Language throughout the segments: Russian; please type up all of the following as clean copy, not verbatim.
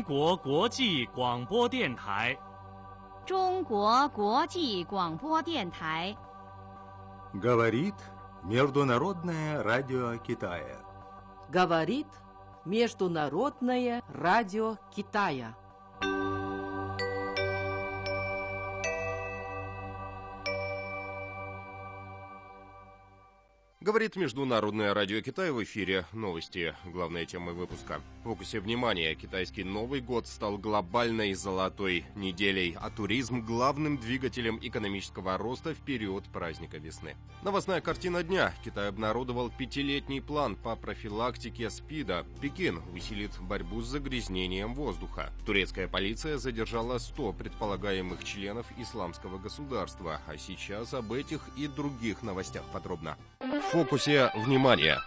国国际广播电台。 中国国际广播电台。 Говорит Международное радио Китая. Говорит Международное радио Китая. Говорит Международное радио Китая, в эфире новости. Главная тема выпуска. В фокусе внимания: китайский Новый год стал глобальной золотой неделей, а туризм главным двигателем экономического роста в период праздника весны. Новостная картина дня. Китай обнародовал 5-летний план по профилактике СПИДа. Пекин усилит борьбу с загрязнением воздуха. Турецкая полиция задержала 100 предполагаемых членов исламского государства. А сейчас об этих и других новостях подробно. В фокусе внимания.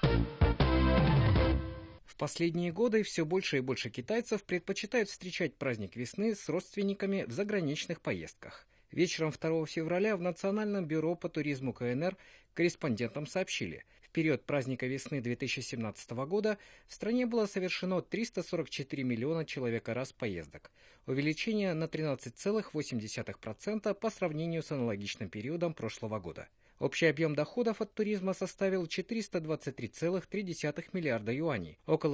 В последние годы все больше и больше китайцев предпочитают встречать праздник весны с родственниками в заграничных поездках. Вечером 2 февраля в Национальном бюро по туризму КНР корреспондентам сообщили, в период праздника весны 2017 года в стране было совершено 344 миллиона человека-раз поездок, увеличение на 13,8% по сравнению с аналогичным периодом прошлого года. Общий объем доходов от туризма составил 423,3 миллиарда юаней, около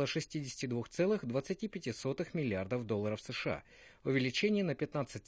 62,25 миллиардов долларов США, увеличение на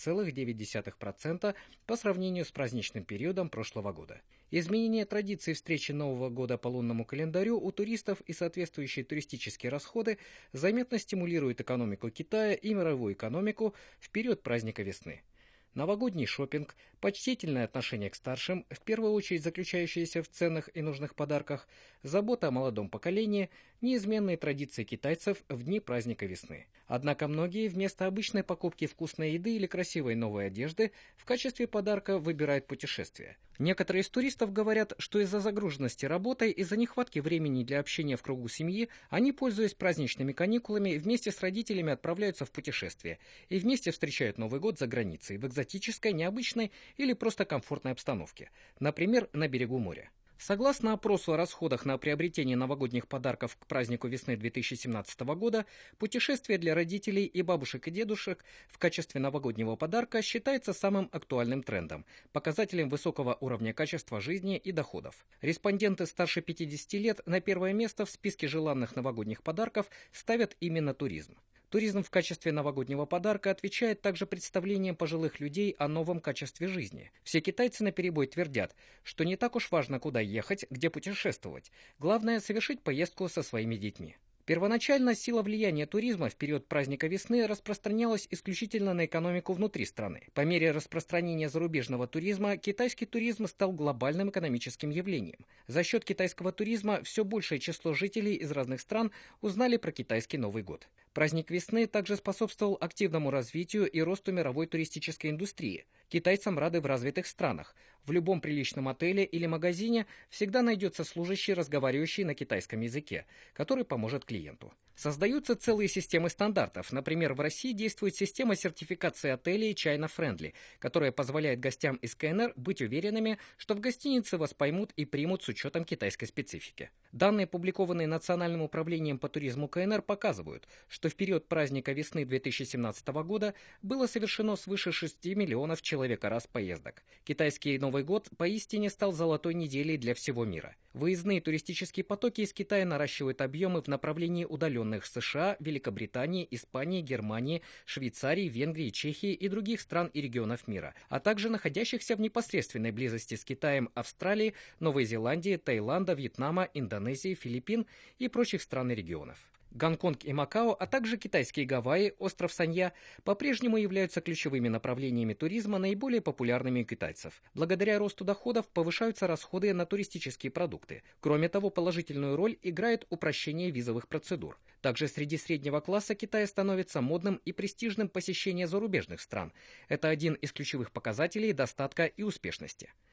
15,9% по сравнению с праздничным периодом прошлого года. Изменение традиций встречи Нового года по лунному календарю у туристов и соответствующие туристические расходы заметно стимулируют экономику Китая и мировую экономику в период праздника весны. Новогодний шопинг, почтительное отношение к старшим, в первую очередь заключающееся в ценных и нужных подарках, забота о молодом поколении – неизменные традиции китайцев в дни праздника весны. Однако многие вместо обычной покупки вкусной еды или красивой новой одежды в качестве подарка выбирают путешествия. Некоторые из туристов говорят, что из-за загруженности работой, из-за нехватки времени для общения в кругу семьи, они, пользуясь праздничными каникулами, вместе с родителями отправляются в путешествие и вместе встречают Новый год за границей, в экзотической, необычной или просто комфортной обстановке, например, на берегу моря. Согласно опросу о расходах на приобретение новогодних подарков к празднику весны 2017 года, путешествие для родителей и бабушек и дедушек в качестве новогоднего подарка считается самым актуальным трендом, показателем высокого уровня качества жизни и доходов. Респонденты старше 50 лет на первое место в списке желанных новогодних подарков ставят именно туризм. Туризм в качестве новогоднего подарка отвечает также представлениям пожилых людей о новом качестве жизни. Все китайцы наперебой твердят, что не так уж важно, куда ехать, где путешествовать. Главное – совершить поездку со своими детьми. Первоначально сила влияния туризма в период праздника весны распространялась исключительно на экономику внутри страны. По мере распространения зарубежного туризма китайский туризм стал глобальным экономическим явлением. За счет китайского туризма все большее число жителей из разных стран узнали про китайский Новый год. Праздник весны также способствовал активному развитию и росту мировой туристической индустрии. Китайцам рады в развитых странах. В любом приличном отеле или магазине всегда найдется служащий, разговаривающий на китайском языке, который поможет клиенту. Создаются целые системы стандартов. Например, в России действует система сертификации отелей China Friendly, которая позволяет гостям из КНР быть уверенными, что в гостинице вас поймут и примут с учетом китайской специфики. Данные, опубликованные Национальным управлением по туризму КНР, показывают, что в период праздника весны 2017 года было совершено свыше 6 миллионов человека-раз поездок. Китайский Новый год поистине стал золотой неделей для всего мира. Выездные туристические потоки из Китая наращивают объемы в направлении удаленных США, Великобритании, Испании, Германии, Швейцарии, Венгрии, Чехии и других стран и регионов мира, а также находящихся в непосредственной близости с Китаем Австралии, Новой Зеландии, Таиланда, Вьетнама, Индонезии, Филиппин и прочих стран и регионов. Гонконг и Макао, а также китайские Гавайи, остров Санья по-прежнему являются ключевыми направлениями туризма, наиболее популярными у китайцев. Благодаря росту доходов повышаются расходы на туристические продукты. Кроме того, положительную роль играет упрощение визовых процедур. Также среди среднего класса Китая становится модным и престижным посещение зарубежных стран. Это один из ключевых показателей достатка и успешности.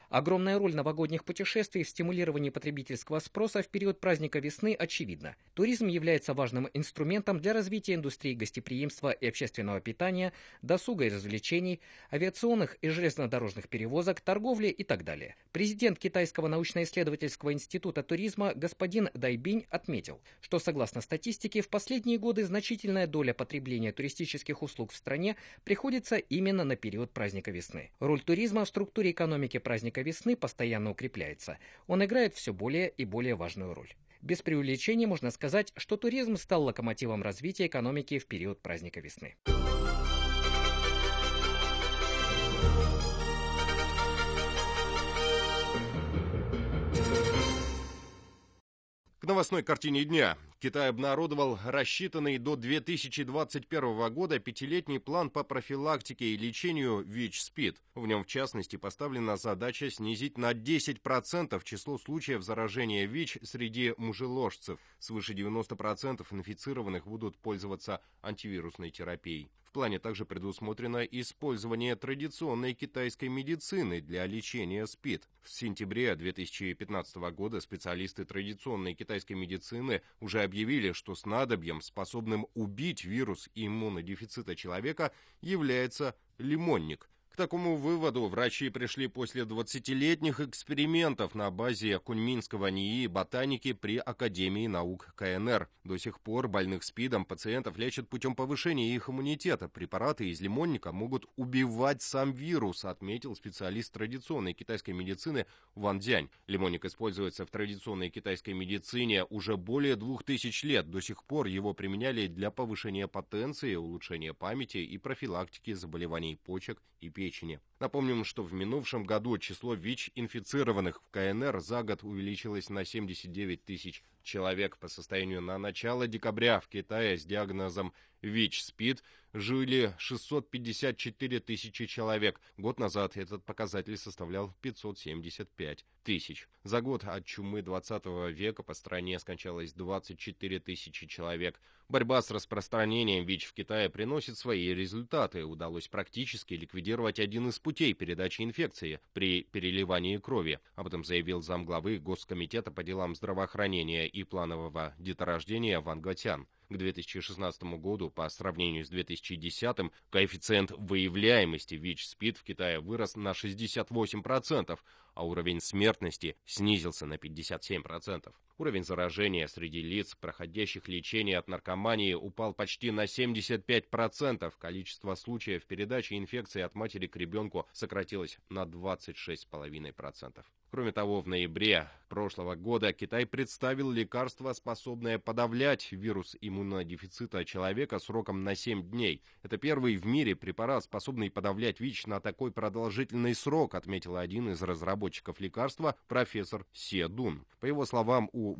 Огромная роль новогодних путешествий в стимулировании потребительского спроса в период праздника весны очевидна. Туризм является важным инструментом для развития индустрии гостеприимства и общественного питания, досуга и развлечений, авиационных и железнодорожных перевозок, торговли и так далее. Президент Китайского научно-исследовательского института туризма господин Дай Бинь отметил, что согласно статистике в последние годы значительная доля потребления туристических услуг в стране приходится именно на период праздника весны. Роль туризма в структуре экономики праздника весны постоянно укрепляется. Он играет все более и более важную роль. Без преувеличения можно сказать, что туризм стал локомотивом развития экономики в период праздника весны. К новостной картине дня. Китай обнародовал рассчитанный до 2021 года пятилетний план по профилактике и лечению ВИЧ-СПИД. В нем, в частности, поставлена задача снизить на 10% число случаев заражения ВИЧ среди мужеложцев. Свыше 90% инфицированных будут пользоваться антивирусной терапией. В плане также предусмотрено использование традиционной китайской медицины для лечения СПИД. В сентябре 2015 года специалисты традиционной китайской медицины уже объявили, что снадобьем, способным убить вирус иммунодефицита человека, является лимонник. К такому выводу врачи пришли после 20-летних экспериментов на базе Куньминского НИИ ботаники при Академии наук КНР. До сих пор больных СПИДом пациентов лечат путем повышения их иммунитета. Препараты из лимонника могут убивать сам вирус, отметил специалист традиционной китайской медицины Ван Дзянь. Лимонник используется в традиционной китайской медицине уже более 2000 лет. До сих пор его применяли для повышения потенции, улучшения памяти и профилактики заболеваний почек и печени. Напомним, что в минувшем году число ВИЧ-инфицированных в КНР за год увеличилось на 79 тысяч человек. По состоянию на начало декабря в Китае с диагнозом ВИЧ-СПИД жили 654 тысячи человек. Год назад этот показатель составлял 575 тысяч. За год от чумы 20 века по стране скончалось 24 тысячи человек. Борьба с распространением ВИЧ в Китае приносит свои результаты. Удалось практически ликвидировать один из путей передачи инфекции при переливании крови. Об этом заявил замглавы Госкомитета по делам здравоохранения и планового деторождения Ван Гатян. К 2016 году по сравнению с 2010 коэффициент выявляемости ВИЧ-СПИД в Китае вырос на 68%, а уровень смертности снизился на 57%. Уровень заражения среди лиц, проходящих лечение от наркомании, упал почти на 75%. Количество случаев передачи инфекции от матери к ребенку сократилось на 26,5%. Кроме того, в ноябре прошлого года Китай представил лекарство, способное подавлять вирус иммунодефицита человека сроком на 7 дней. Это первый в мире препарат, способный подавлять ВИЧ на такой продолжительный срок, отметил один из разработчиков лекарства, профессор Се Дун. По его словам, у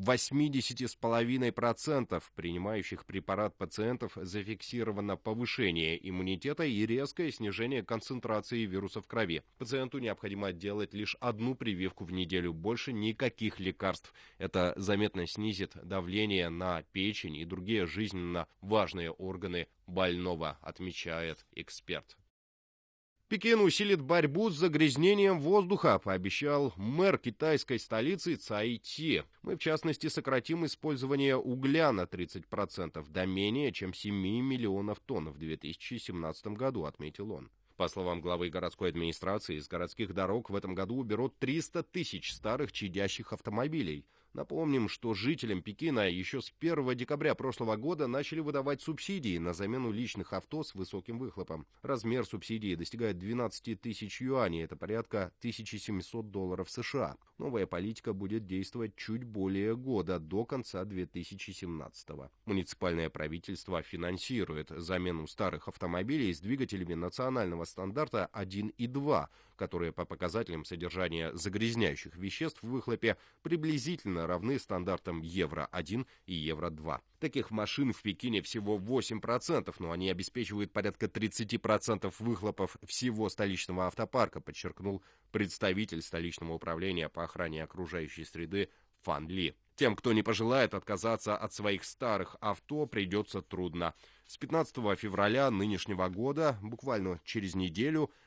80,5% принимающих препарат пациентов зафиксировано повышение иммунитета и резкое снижение концентрации вируса в крови. Пациенту необходимо делать лишь одну прививку в неделю, больше никаких лекарств. Это заметно снизит давление на печень и другие жизненно важные органы больного, отмечает эксперт. Пекин усилит борьбу с загрязнением воздуха, пообещал мэр китайской столицы Цай Ти. Мы, в частности, сократим использование угля на 30% до менее чем 7 миллионов тонн в 2017 году, отметил он. По словам главы городской администрации, с городских дорог в этом году уберут 300 тысяч старых чадящих автомобилей. Напомним, что жителям Пекина еще с 1 декабря прошлого года начали выдавать субсидии на замену личных авто с высоким выхлопом. Размер субсидии достигает 12 тысяч юаней, это порядка $1700 США. Новая политика будет действовать чуть более года, до конца 2017-го. Муниципальное правительство финансирует замену старых автомобилей с двигателями национального стандарта 1 и 2, которые по показателям содержания загрязняющих веществ в выхлопе приблизительно равны стандартам Евро-1 и Евро-2. Таких машин в Пекине всего 8%, но они обеспечивают порядка 30% выхлопов всего столичного автопарка, подчеркнул представитель столичного управления по охране окружающей среды Фан Ли. Тем, кто не пожелает отказаться от своих старых авто, придется трудно. С 15 февраля нынешнего года, буквально через неделю,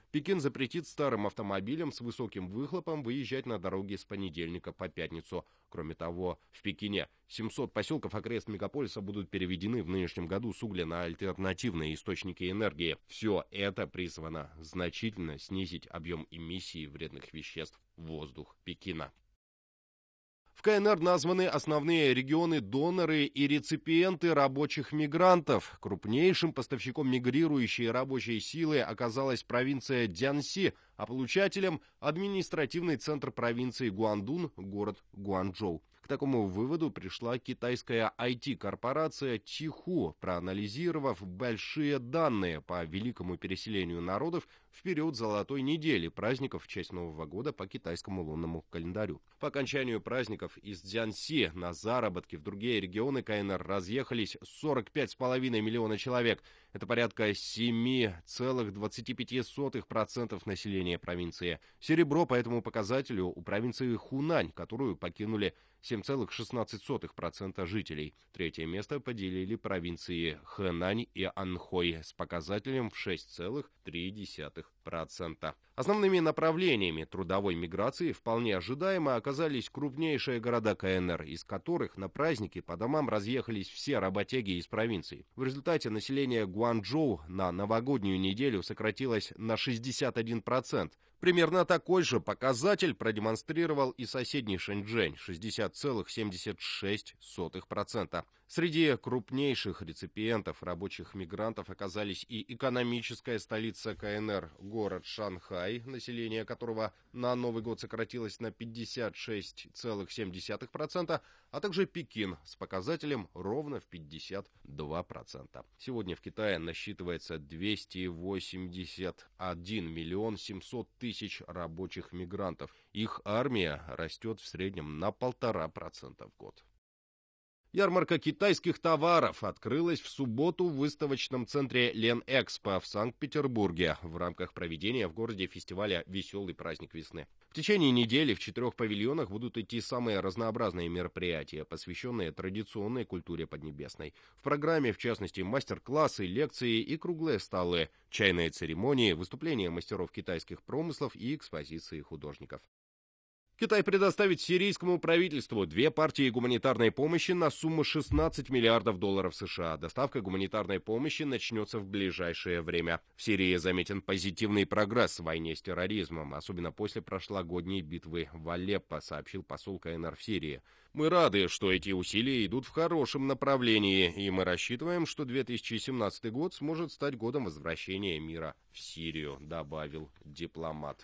Пекин запретит старым автомобилям с высоким выхлопом выезжать на дороги с понедельника по пятницу. Кроме того, в Пекине 700 поселков окрест мегаполиса будут переведены в нынешнем году с угля на альтернативные источники энергии. Все это призвано значительно снизить объем эмиссии вредных веществ в воздух Пекина. В КНР названы основные регионы-доноры и реципиенты рабочих мигрантов. Крупнейшим поставщиком мигрирующей рабочей силы оказалась провинция Цзянси, а получателем – административный центр провинции Гуандун, город Гуанчжоу. К такому выводу пришла китайская IT-корпорация Тиху, проанализировав большие данные по великому переселению народов в период Золотой недели, праздников в честь Нового года по китайскому лунному календарю. По окончанию праздников из Цзянси на заработки в другие регионы КНР разъехались 45,5 миллиона человек. Это порядка 7,25% населения провинции. Серебро по этому показателю у провинции Хунань, которую покинули 7,16% жителей. Третье место поделили провинции Хэнань и Анхой с показателем в 6,3%. Основными направлениями трудовой миграции вполне ожидаемо оказались крупнейшие города КНР, из которых на праздники по домам разъехались все работяги из провинций. В результате население Гуанчжоу на новогоднюю неделю сократилось на 61%. Примерно такой же показатель продемонстрировал и соседний Шэньчжэнь – 60,76%. Среди крупнейших реципиентов рабочих мигрантов оказались и экономическая столица КНР – город Шанхай, население которого на Новый год сократилось на 56,7%, а также Пекин с показателем ровно в 52%. Сегодня в Китае насчитывается 281 миллион 700 тысяч рабочих мигрантов. Их армия растет в среднем на 1,5% в год. Ярмарка китайских товаров открылась в субботу в выставочном центре Ленэкспо в Санкт-Петербурге в рамках проведения в городе фестиваля «Веселый праздник весны». В течение недели в 4 павильонах будут идти самые разнообразные мероприятия, посвященные традиционной культуре Поднебесной. В программе, в частности, мастер-классы, лекции и круглые столы, чайные церемонии, выступления мастеров китайских промыслов и экспозиции художников. Китай предоставит сирийскому правительству 2 партии гуманитарной помощи на сумму 16 миллиардов долларов США. Доставка гуманитарной помощи начнется в ближайшее время. В Сирии заметен позитивный прогресс в войне с терроризмом, особенно после прошлогодней битвы в Алеппо, сообщил посол КНР в Сирии. Мы рады, что эти усилия идут в хорошем направлении, и мы рассчитываем, что 2017 год сможет стать годом возвращения мира в Сирию, добавил дипломат.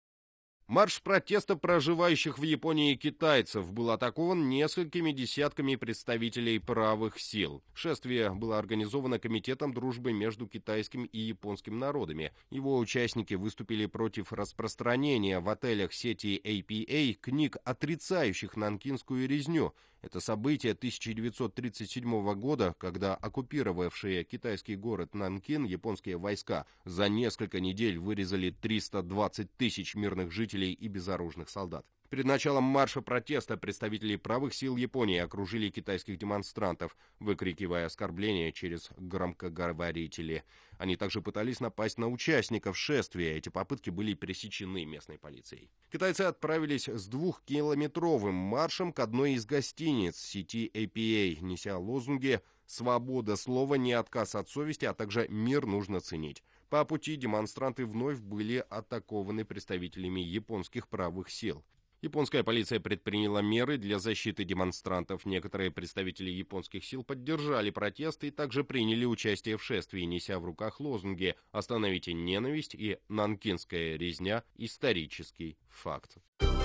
Марш протеста проживающих в Японии китайцев был атакован несколькими десятками представителей правых сил. Шествие было организовано Комитетом дружбы между китайским и японским народами. Его участники выступили против распространения в отелях сети APA книг, отрицающих нанкинскую резню. Это событие 1937 года, когда оккупировавшие китайский город Нанкин японские войска за несколько недель вырезали 320 тысяч мирных жителей и безоружных солдат. Перед началом марша протеста представители правых сил Японии окружили китайских демонстрантов, выкрикивая оскорбления через громкоговорители. Они также пытались напасть на участников шествия. Эти попытки были пресечены местной полицией. Китайцы отправились с 2-километровым маршем к одной из гостиниц сети APA, неся лозунги «Свобода слова, не отказ от совести, а также мир нужно ценить». По пути демонстранты вновь были атакованы представителями японских правых сил. Японская полиция предприняла меры для защиты демонстрантов. Некоторые представители японских сил поддержали протесты и также приняли участие в шествии, неся в руках лозунги «Остановите ненависть» и «Нанкинская резня. Исторический факт».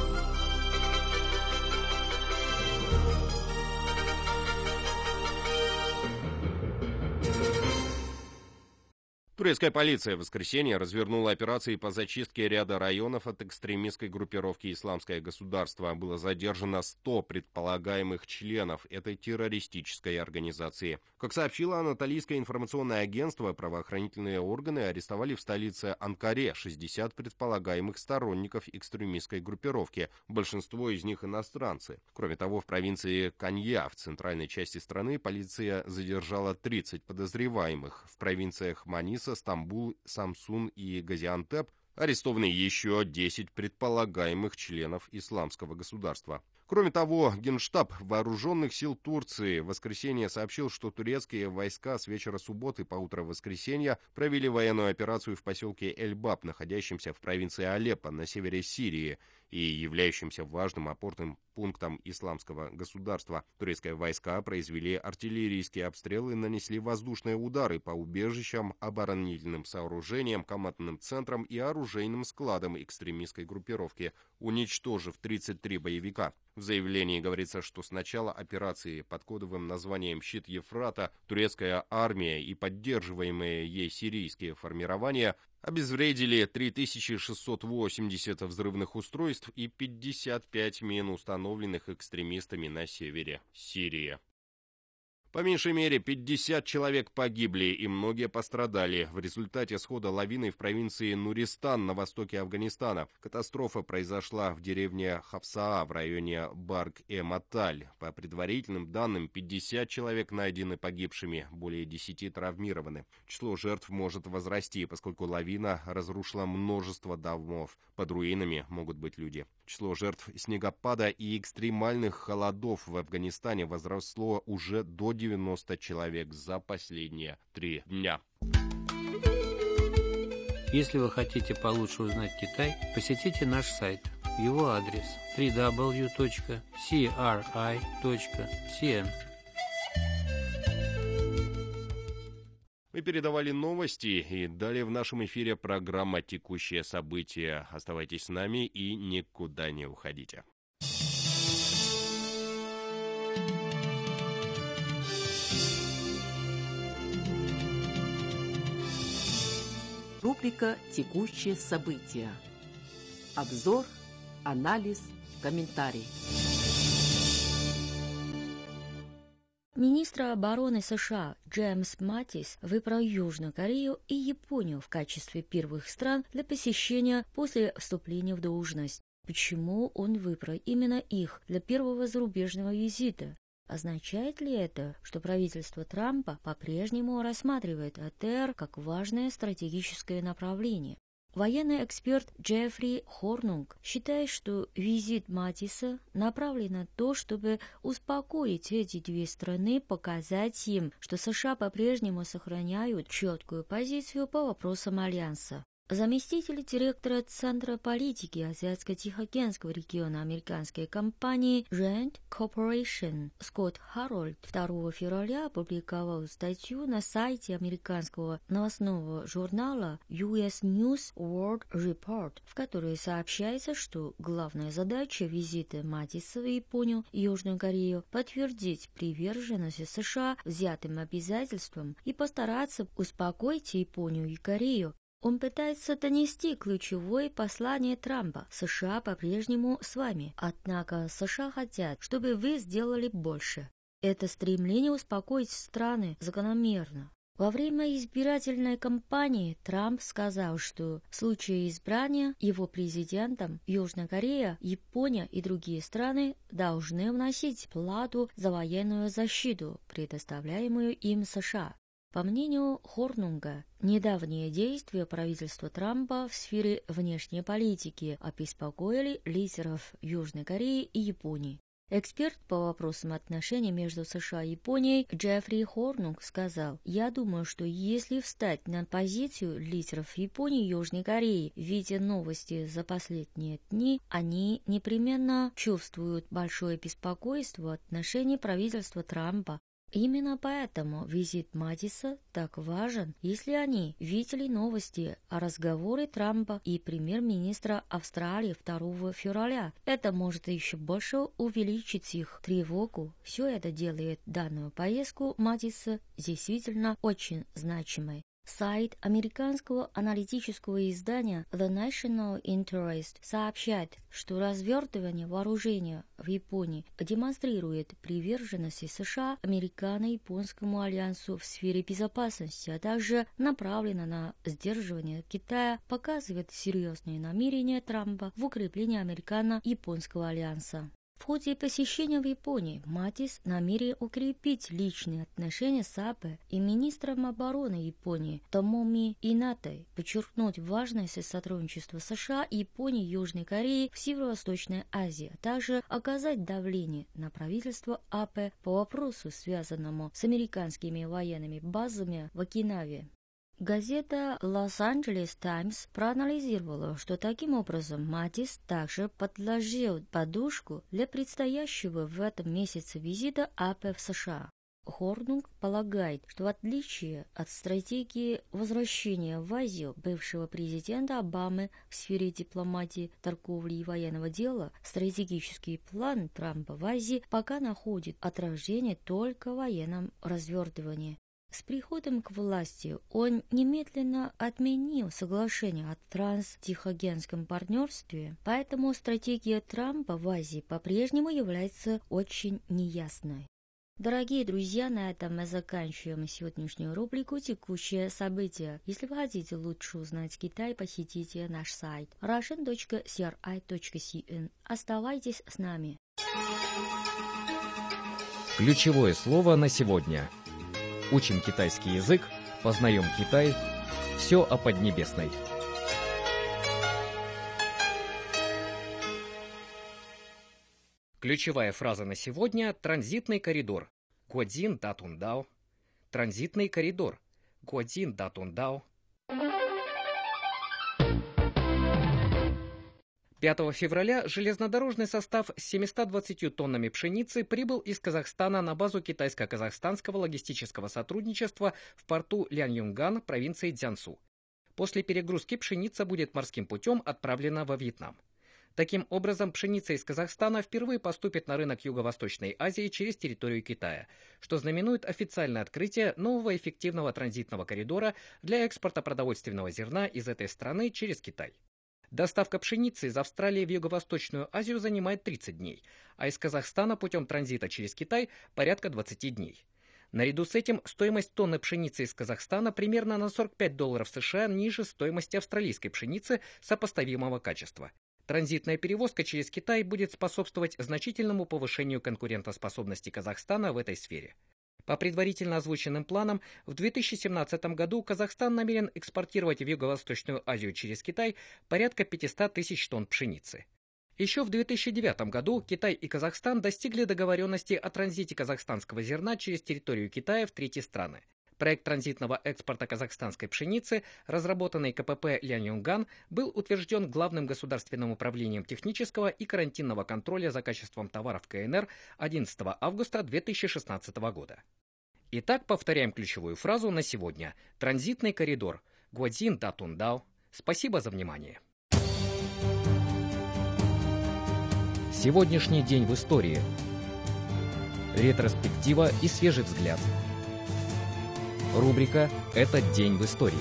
Турецкая полиция в воскресенье развернула операции по зачистке ряда районов от экстремистской группировки «Исламское государство». Было задержано 100 предполагаемых членов этой террористической организации. Как сообщило Анатолийское информационное агентство, правоохранительные органы арестовали в столице Анкаре 60 предполагаемых сторонников экстремистской группировки. Большинство из них иностранцы. Кроме того, в провинции Конья, в центральной части страны, полиция задержала 30 подозреваемых. В провинциях Маниса, Стамбул, Самсун и Газиантеп Арестованы еще 10 предполагаемых членов исламского государства. Кроме того, Генштаб Вооруженных сил Турции в воскресенье сообщил, что турецкие войска с вечера субботы по утро воскресенья провели военную операцию в поселке Эль-Баб, находящемся в провинции Алеппо на севере Сирии и являющемся важным опорным пунктом исламского государства. Турецкие войска произвели артиллерийские обстрелы и нанесли воздушные удары по убежищам, оборонительным сооружениям, командным центрам и оружейным складам экстремистской группировки, уничтожив 33 боевика. В заявлении говорится, что с начала операции под кодовым названием «Щит Ефрата» турецкая армия и поддерживаемые ей сирийские формирования обезвредили 3680 взрывных устройств и 55 мин, установленных экстремистами на севере Сирии. По меньшей мере 50 человек погибли и многие пострадали в результате схода лавины в провинции Нуристан на востоке Афганистана. Катастрофа произошла в деревне Хавсаа в районе Барг-э-Маталь. По предварительным данным, 50 человек найдены погибшими, более 10 травмированы. Число жертв может возрасти, поскольку лавина разрушила множество домов. Под руинами могут быть люди. Число жертв снегопада и экстремальных холодов в Афганистане возросло уже до 90 человек за последние 3 дня. Если вы хотите получше узнать Китай, посетите наш сайт. Его адрес www.cri.cn. Мы передавали новости, и далее в нашем эфире программа «Текущие события». Оставайтесь с нами и никуда не уходите. Рубрика «Текущие события». Обзор, анализ, комментарий. Министр обороны США Джеймс Маттис выбрал Южную Корею и Японию в качестве первых стран для посещения после вступления в должность. Почему он выбрал именно их для первого зарубежного визита? Означает ли это, что правительство Трампа по-прежнему рассматривает АТР как важное стратегическое направление? Военный эксперт Джеффри Хорнунг считает, что визит Маттиса направлен на то, чтобы успокоить эти две страны, показать им, что США по-прежнему сохраняют четкую позицию по вопросам Альянса. Заместитель директора Центра политики Азиатско-Тихоокеанского региона американской компании Rand Corporation Скотт Харольд 2 февраля опубликовал статью на сайте американского новостного журнала US News World Report, в которой сообщается, что главная задача визита Маттиса в Японию и Южную Корею – подтвердить приверженность США взятым обязательствам и постараться успокоить Японию и Корею. Он пытается донести ключевое послание Трампа: США по-прежнему с вами, однако США хотят, чтобы вы сделали больше. Это стремление успокоить страны закономерно. Во время избирательной кампании Трамп сказал, что в случае избрания его президентом Южная Корея, Япония и другие страны должны вносить плату за военную защиту, предоставляемую им США. По мнению Хорнунга, недавние действия правительства Трампа в сфере внешней политики обеспокоили лидеров Южной Кореи и Японии. Эксперт по вопросам отношений между США и Японией Джеффри Хорнунг сказал: «Я думаю, что если встать на позицию лидеров Японии и Южной Кореи, видя новости за последние дни, они непременно чувствуют большое беспокойство в отношении правительства Трампа. Именно поэтому визит Маттиса так важен, если они видели новости о разговоре Трампа и премьер-министра Австралии 2 февраля. Это может еще больше увеличить их тревогу. Все это делает данную поездку Маттиса действительно очень значимой». Сайт американского аналитического издания The National Interest сообщает, что развертывание вооружения в Японии демонстрирует приверженность США Американо-Японскому альянсу в сфере безопасности, а также направлено на сдерживание Китая, показывает серьезные намерения Трампа в укреплении Американо-Японского альянса. В ходе посещения в Японии Матис намерен укрепить личные отношения с АП и министром обороны Японии Томоми Инатой, подчеркнуть важность сотрудничества США, Японии и Южной Кореи в Северо-Восточной Азии, а также оказать давление на правительство АП по вопросу, связанному с американскими военными базами в Окинаве. Газета «Лос-Анджелес Таймс» проанализировала, что таким образом Матис также подложил подушку для предстоящего в этом месяце визита АП в США. Хорнунг полагает, что в отличие от стратегии возвращения в Азию бывшего президента Обамы в сфере дипломатии, торговли и военного дела, стратегический план Трампа в Азии пока находит отражение только в военном развертывании. С приходом к власти он немедленно отменил соглашение о транстихоокеанском партнерстве, поэтому стратегия Трампа в Азии по-прежнему является очень неясной. Дорогие друзья, на этом мы заканчиваем сегодняшнюю рубрику «Текущие события». Если вы хотите лучше узнать Китай, посетите наш сайт russian.cri.cn. Оставайтесь с нами. Ключевое слово на сегодня. Учим китайский язык, познаем Китай. Все о Поднебесной. Ключевая фраза на сегодня – транзитный коридор. Гуодзин да тундао. Транзитный коридор. Гуодзин да тундао. 5 февраля железнодорожный состав с 720 тоннами пшеницы прибыл из Казахстана на базу китайско-казахстанского логистического сотрудничества в порту Ляньюнган, провинции Цзянсу. После перегрузки пшеница будет морским путем отправлена во Вьетнам. Таким образом, пшеница из Казахстана впервые поступит на рынок Юго-Восточной Азии через территорию Китая, что знаменует официальное открытие нового эффективного транзитного коридора для экспорта продовольственного зерна из этой страны через Китай. Доставка пшеницы из Австралии в Юго-Восточную Азию занимает 30 дней, а из Казахстана путем транзита через Китай порядка 20 дней. Наряду с этим стоимость тонны пшеницы из Казахстана примерно на $45 США ниже стоимости австралийской пшеницы сопоставимого качества. Транзитная перевозка через Китай будет способствовать значительному повышению конкурентоспособности Казахстана в этой сфере. По предварительно озвученным планам, в 2017 году Казахстан намерен экспортировать в Юго-Восточную Азию через Китай порядка 500 тысяч тонн пшеницы. Еще в 2009 году Китай и Казахстан достигли договоренности о транзите казахстанского зерна через территорию Китая в третьи страны. Проект транзитного экспорта казахстанской пшеницы, разработанный КПП «Ляньюнган», был утвержден Главным государственным управлением технического и карантинного контроля за качеством товаров КНР 11 августа 2016 года. Итак, повторяем ключевую фразу на сегодня. Транзитный коридор. Гуодзин да тундао. Спасибо за внимание. Сегодняшний день в истории. Ретроспектива и свежий взгляд. Рубрика «Этот день в истории».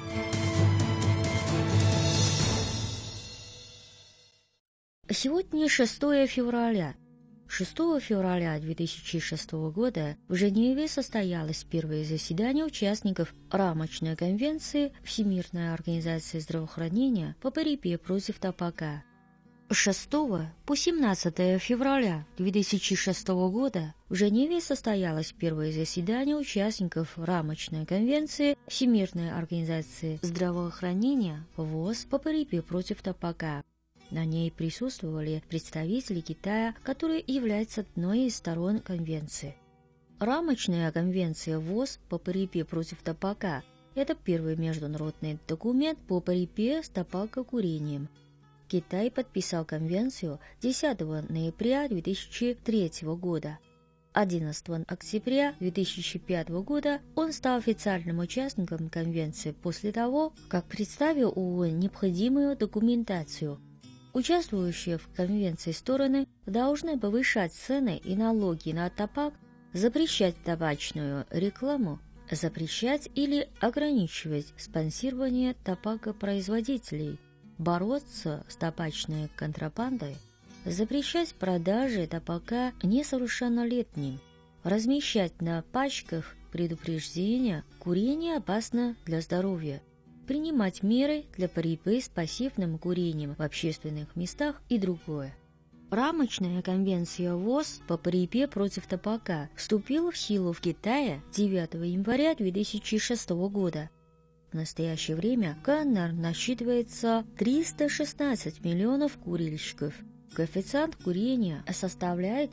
Сегодня 6 февраля. 6 февраля 2006 года в Женеве состоялось первое заседание участников рамочной конвенции Всемирной организации здравоохранения по борьбе против табака. С 6 по 17 февраля 2006 года в Женеве состоялось первое заседание участников рамочной конвенции Всемирной организации здравоохранения ВОЗ по борьбе против табака. На ней присутствовали представители Китая, который является одной из сторон конвенции. Рамочная конвенция ВОЗ по борьбе против табака – это первый международный документ по борьбе с табакокурением. Китай подписал конвенцию 10 ноября 2003 года. 11 октября 2005 года он стал официальным участником конвенции после того, как представил ООН необходимую документацию. Участвующие в конвенции стороны должны повышать цены и налоги на табак, запрещать табачную рекламу, запрещать или ограничивать спонсирование табакопроизводителей, бороться с табачной контрабандой, запрещать продажи табака несовершеннолетним, размещать на пачках предупреждения «Курение опасно для здоровья», принимать меры для борьбы с пассивным курением в общественных местах и другое. Рамочная конвенция ВОЗ по борьбе против табака вступила в силу в Китае 9 января 2006 года. В настоящее время КНР насчитывается 316 миллионов курильщиков. Коэффициент курения составляет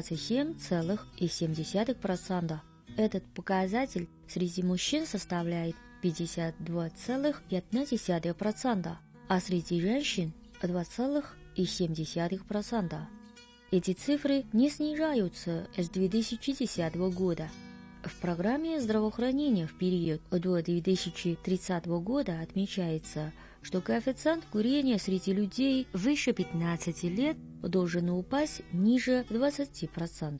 27,7%. Этот показатель среди мужчин составляет 52,1%, а среди женщин 2,7%. Эти цифры не снижаются с 2010 года. В программе здравоохранения в период до 2030 года отмечается, что коэффициент курения среди людей выше 15 лет должен упасть ниже 20%.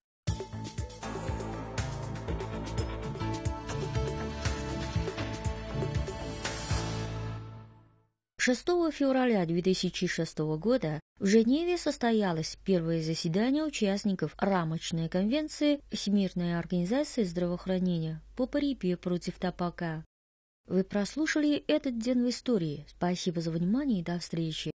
6 февраля 2006 года в Женеве состоялось первое заседание участников Рамочной конвенции Всемирной организации здравоохранения по борьбе против табака. Вы прослушали этот день в истории. Спасибо за внимание и до встречи.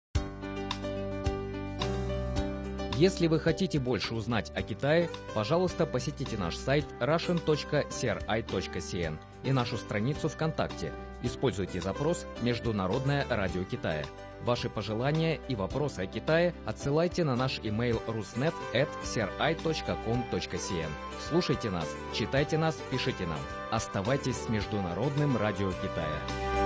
Если вы хотите больше узнать о Китае, пожалуйста, посетите наш сайт russian.cri.cn и нашу страницу ВКонтакте. Используйте запрос «Международное радио Китая». Ваши пожелания и вопросы о Китае отсылайте на наш имейл rusnet@cri.com.cn. Слушайте нас, читайте нас, пишите нам. Оставайтесь с Международным радио Китая.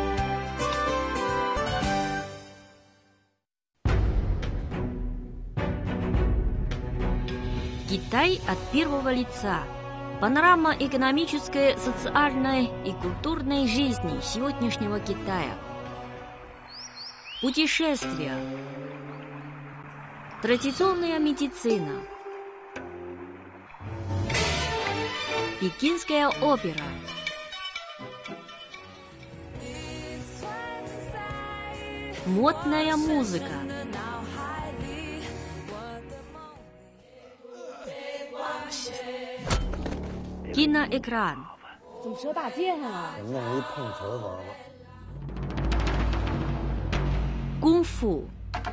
Китай от первого лица. Панорама экономической, социальной и культурной жизни сегодняшнего Китая. Путешествия. Традиционная медицина. Пекинская опера. Модная музыка. Киноэкран. Кунг-фу.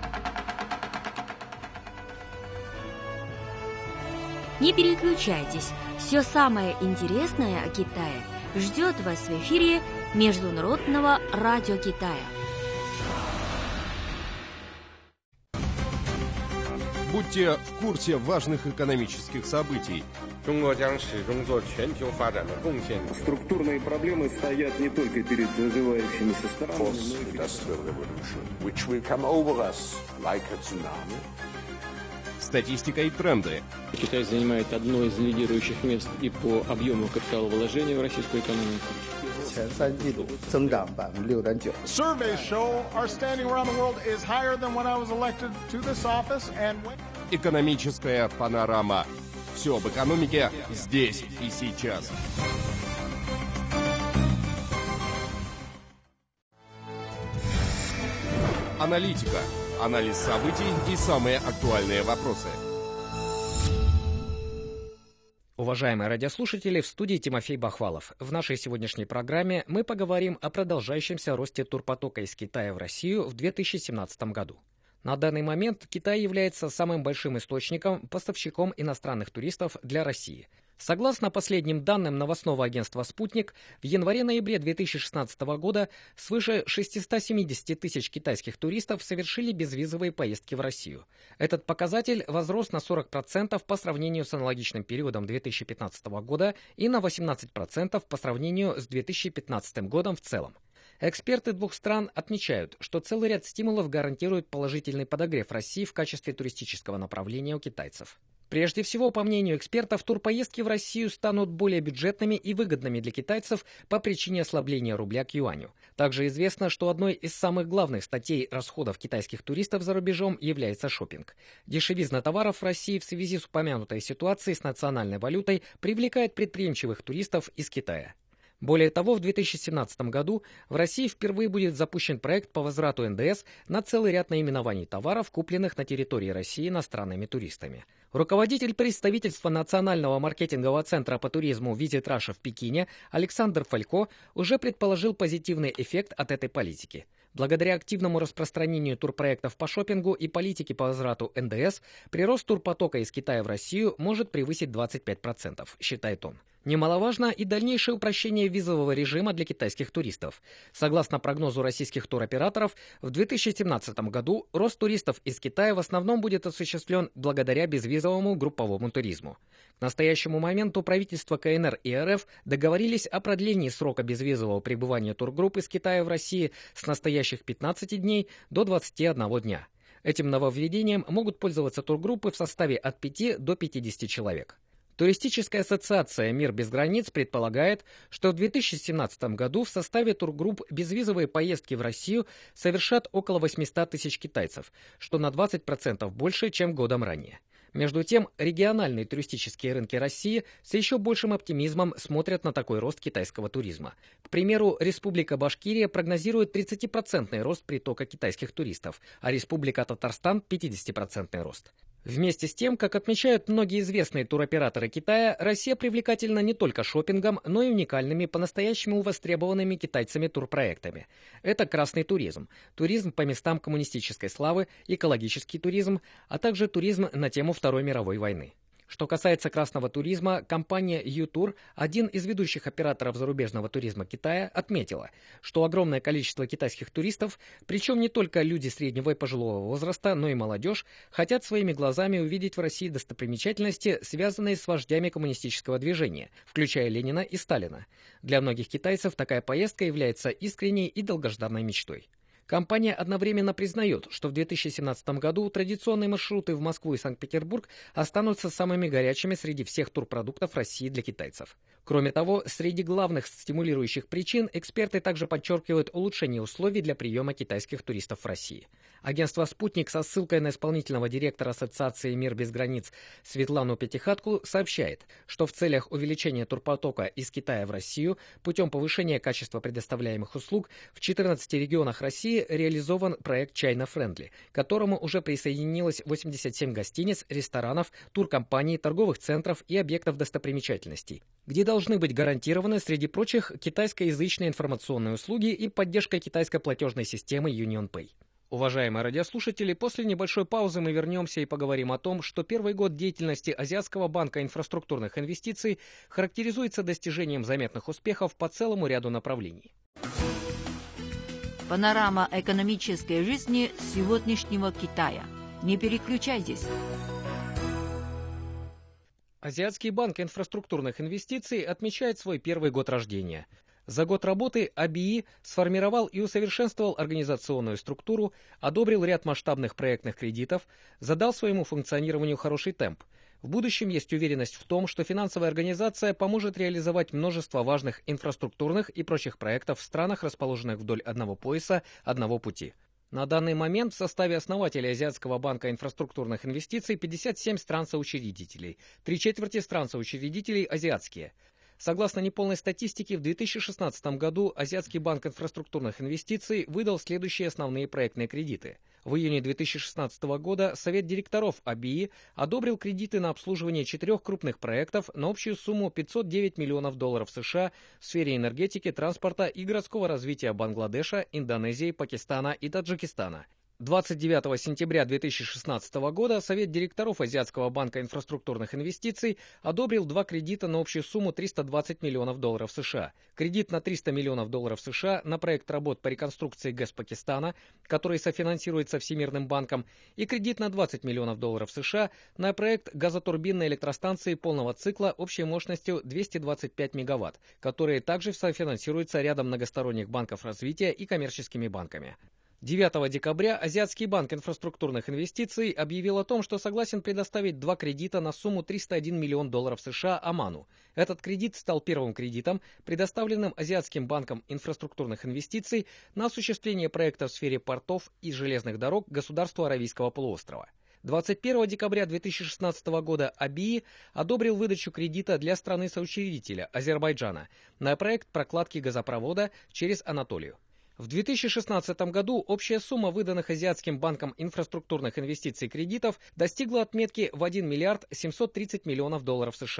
Не переключайтесь. Все самое интересное о Китае ждет вас в эфире Международного радио Китая. Будьте в курсе важных экономических событий. Структурные проблемы стоят не только перед развивающимися странами, Статистика и тренды. Китай занимает одно из лидирующих мест и по объему капиталовложения в российскую экономику. Surveys show our standing around the world is higher than when I was elected to this office and when... Экономическая панорама. Все об экономике здесь и сейчас. Аналитика. Анализ событий и самые актуальные вопросы. Уважаемые радиослушатели, в студии Тимофей Бахвалов. В нашей сегодняшней программе мы поговорим о продолжающемся росте турпотока из Китая в Россию в 2017 году. На данный момент Китай является самым большим поставщиком иностранных туристов для России. Согласно последним данным новостного агентства «Спутник», в январе-ноябре 2016 года свыше 670 тысяч китайских туристов совершили безвизовые поездки в Россию. Этот показатель возрос на 40% по сравнению с аналогичным периодом 2015 года и на 18% по сравнению с 2015 годом в целом. Эксперты двух стран отмечают, что целый ряд стимулов гарантирует положительный подогрев России в качестве туристического направления у китайцев. Прежде всего, по мнению экспертов, турпоездки в Россию станут более бюджетными и выгодными для китайцев по причине ослабления рубля к юаню. Также известно, что одной из самых главных статей расходов китайских туристов за рубежом является шопинг. Дешевизна товаров в России в связи с упомянутой ситуацией с национальной валютой привлекает предприимчивых туристов из Китая. Более того, в 2017 году в России впервые будет запущен проект по возврату НДС на целый ряд наименований товаров, купленных на территории России иностранными туристами. Руководитель представительства Национального маркетингового центра по туризму Visit Russia в Пекине Александр Фалько уже предположил позитивный эффект от этой политики. Благодаря активному распространению турпроектов по шопингу и политике по возврату НДС, прирост турпотока из Китая в Россию может превысить 25%, считает он. Немаловажно и дальнейшее упрощение визового режима для китайских туристов. Согласно прогнозу российских туроператоров, в 2017 году рост туристов из Китая в основном будет осуществлен благодаря безвизовому групповому туризму. К настоящему моменту правительства КНР и РФ договорились о продлении срока безвизового пребывания тургрупп из Китая в России с настоящих 15 дней до 21 дня. Этим нововведением могут пользоваться тургруппы в составе от 5 до 50 человек. Туристическая ассоциация «Мир без границ» предполагает, что в 2017 году в составе тургрупп безвизовые поездки в Россию совершат около 800 тысяч китайцев, что на 20% больше, чем годом ранее. Между тем, региональные туристические рынки России с еще большим оптимизмом смотрят на такой рост китайского туризма. К примеру, Республика Башкирия прогнозирует 30% рост притока китайских туристов, а Республика Татарстан – 50% рост. Вместе с тем, как отмечают многие известные туроператоры Китая, Россия привлекательна не только шопингом, но и уникальными, по-настоящему востребованными китайцами турпроектами. Это красный туризм, туризм по местам коммунистической славы, экологический туризм, а также туризм на тему Второй мировой войны. Что касается красного туризма, компания ЮТур, один из ведущих операторов зарубежного туризма Китая, отметила, что огромное количество китайских туристов, причем не только люди среднего и пожилого возраста, но и молодежь, хотят своими глазами увидеть в России достопримечательности, связанные с вождями коммунистического движения, включая Ленина и Сталина. Для многих китайцев такая поездка является искренней и долгожданной мечтой. Компания одновременно признает, что в 2017 году традиционные маршруты в Москву и Санкт-Петербург останутся самыми горячими среди всех турпродуктов России для китайцев. Кроме того, среди главных стимулирующих причин эксперты также подчеркивают улучшение условий для приема китайских туристов в России. Агентство «Спутник» со ссылкой на исполнительного директора Ассоциации «Мир без границ» Светлану Пятихатку сообщает, что в целях увеличения турпотока из Китая в Россию путем повышения качества предоставляемых услуг в 14 регионах России реализован проект China Friendly, к которому уже присоединилось 87 гостиниц, ресторанов, туркомпаний, торговых центров и объектов достопримечательностей, где должны быть гарантированы, среди прочих, китайскоязычные информационные услуги и поддержка китайской платежной системы UnionPay. Уважаемые радиослушатели, после небольшой паузы мы вернемся и поговорим о том, что первый год деятельности Азиатского банка инфраструктурных инвестиций характеризуется достижением заметных успехов по целому ряду направлений. Панорама экономической жизни сегодняшнего Китая. Не переключайтесь. Азиатский банк инфраструктурных инвестиций отмечает свой первый год рождения. За год работы АБИ сформировал и усовершенствовал организационную структуру, одобрил ряд масштабных проектных кредитов, задал своему функционированию хороший темп. В будущем есть уверенность в том, что финансовая организация поможет реализовать множество важных инфраструктурных и прочих проектов в странах, расположенных вдоль одного пояса, одного пути. На данный момент в составе основателей Азиатского банка инфраструктурных инвестиций 57 стран-соучредителей, 3/4 стран-соучредителей азиатские. Согласно неполной статистике, в 2016 году Азиатский банк инфраструктурных инвестиций выдал следующие основные проектные кредиты. В июне 2016 года Совет директоров АБИ одобрил кредиты на обслуживание 4 крупных проектов на общую сумму $509 миллионов США в сфере энергетики, транспорта и городского развития Бангладеша, Индонезии, Пакистана и Таджикистана. 29 сентября 2016 года Совет директоров Азиатского банка инфраструктурных инвестиций одобрил 2 кредита на общую сумму $320 миллионов США. Кредит на $300 миллионов США на проект работ по реконструкции ГЭС Пакистана, который софинансируется Всемирным банком, и кредит на $20 миллионов США на проект газотурбинной электростанции полного цикла общей мощностью 225 мегаватт, который также софинансируется рядом многосторонних банков развития и коммерческими банками. 9 декабря Азиатский банк инфраструктурных инвестиций объявил о том, что согласен предоставить 2 кредита на сумму $301 миллион США Оману. Этот кредит стал первым кредитом, предоставленным Азиатским банком инфраструктурных инвестиций на осуществление проекта в сфере портов и железных дорог государству Аравийского полуострова. 21 декабря 2016 года АБИ одобрил выдачу кредита для страны-соучредителя Азербайджана на проект прокладки газопровода через Анатолию. В 2016 году общая сумма выданных Азиатским банком инфраструктурных инвестиций кредитов достигла отметки в $1 миллиард 730 миллионов США.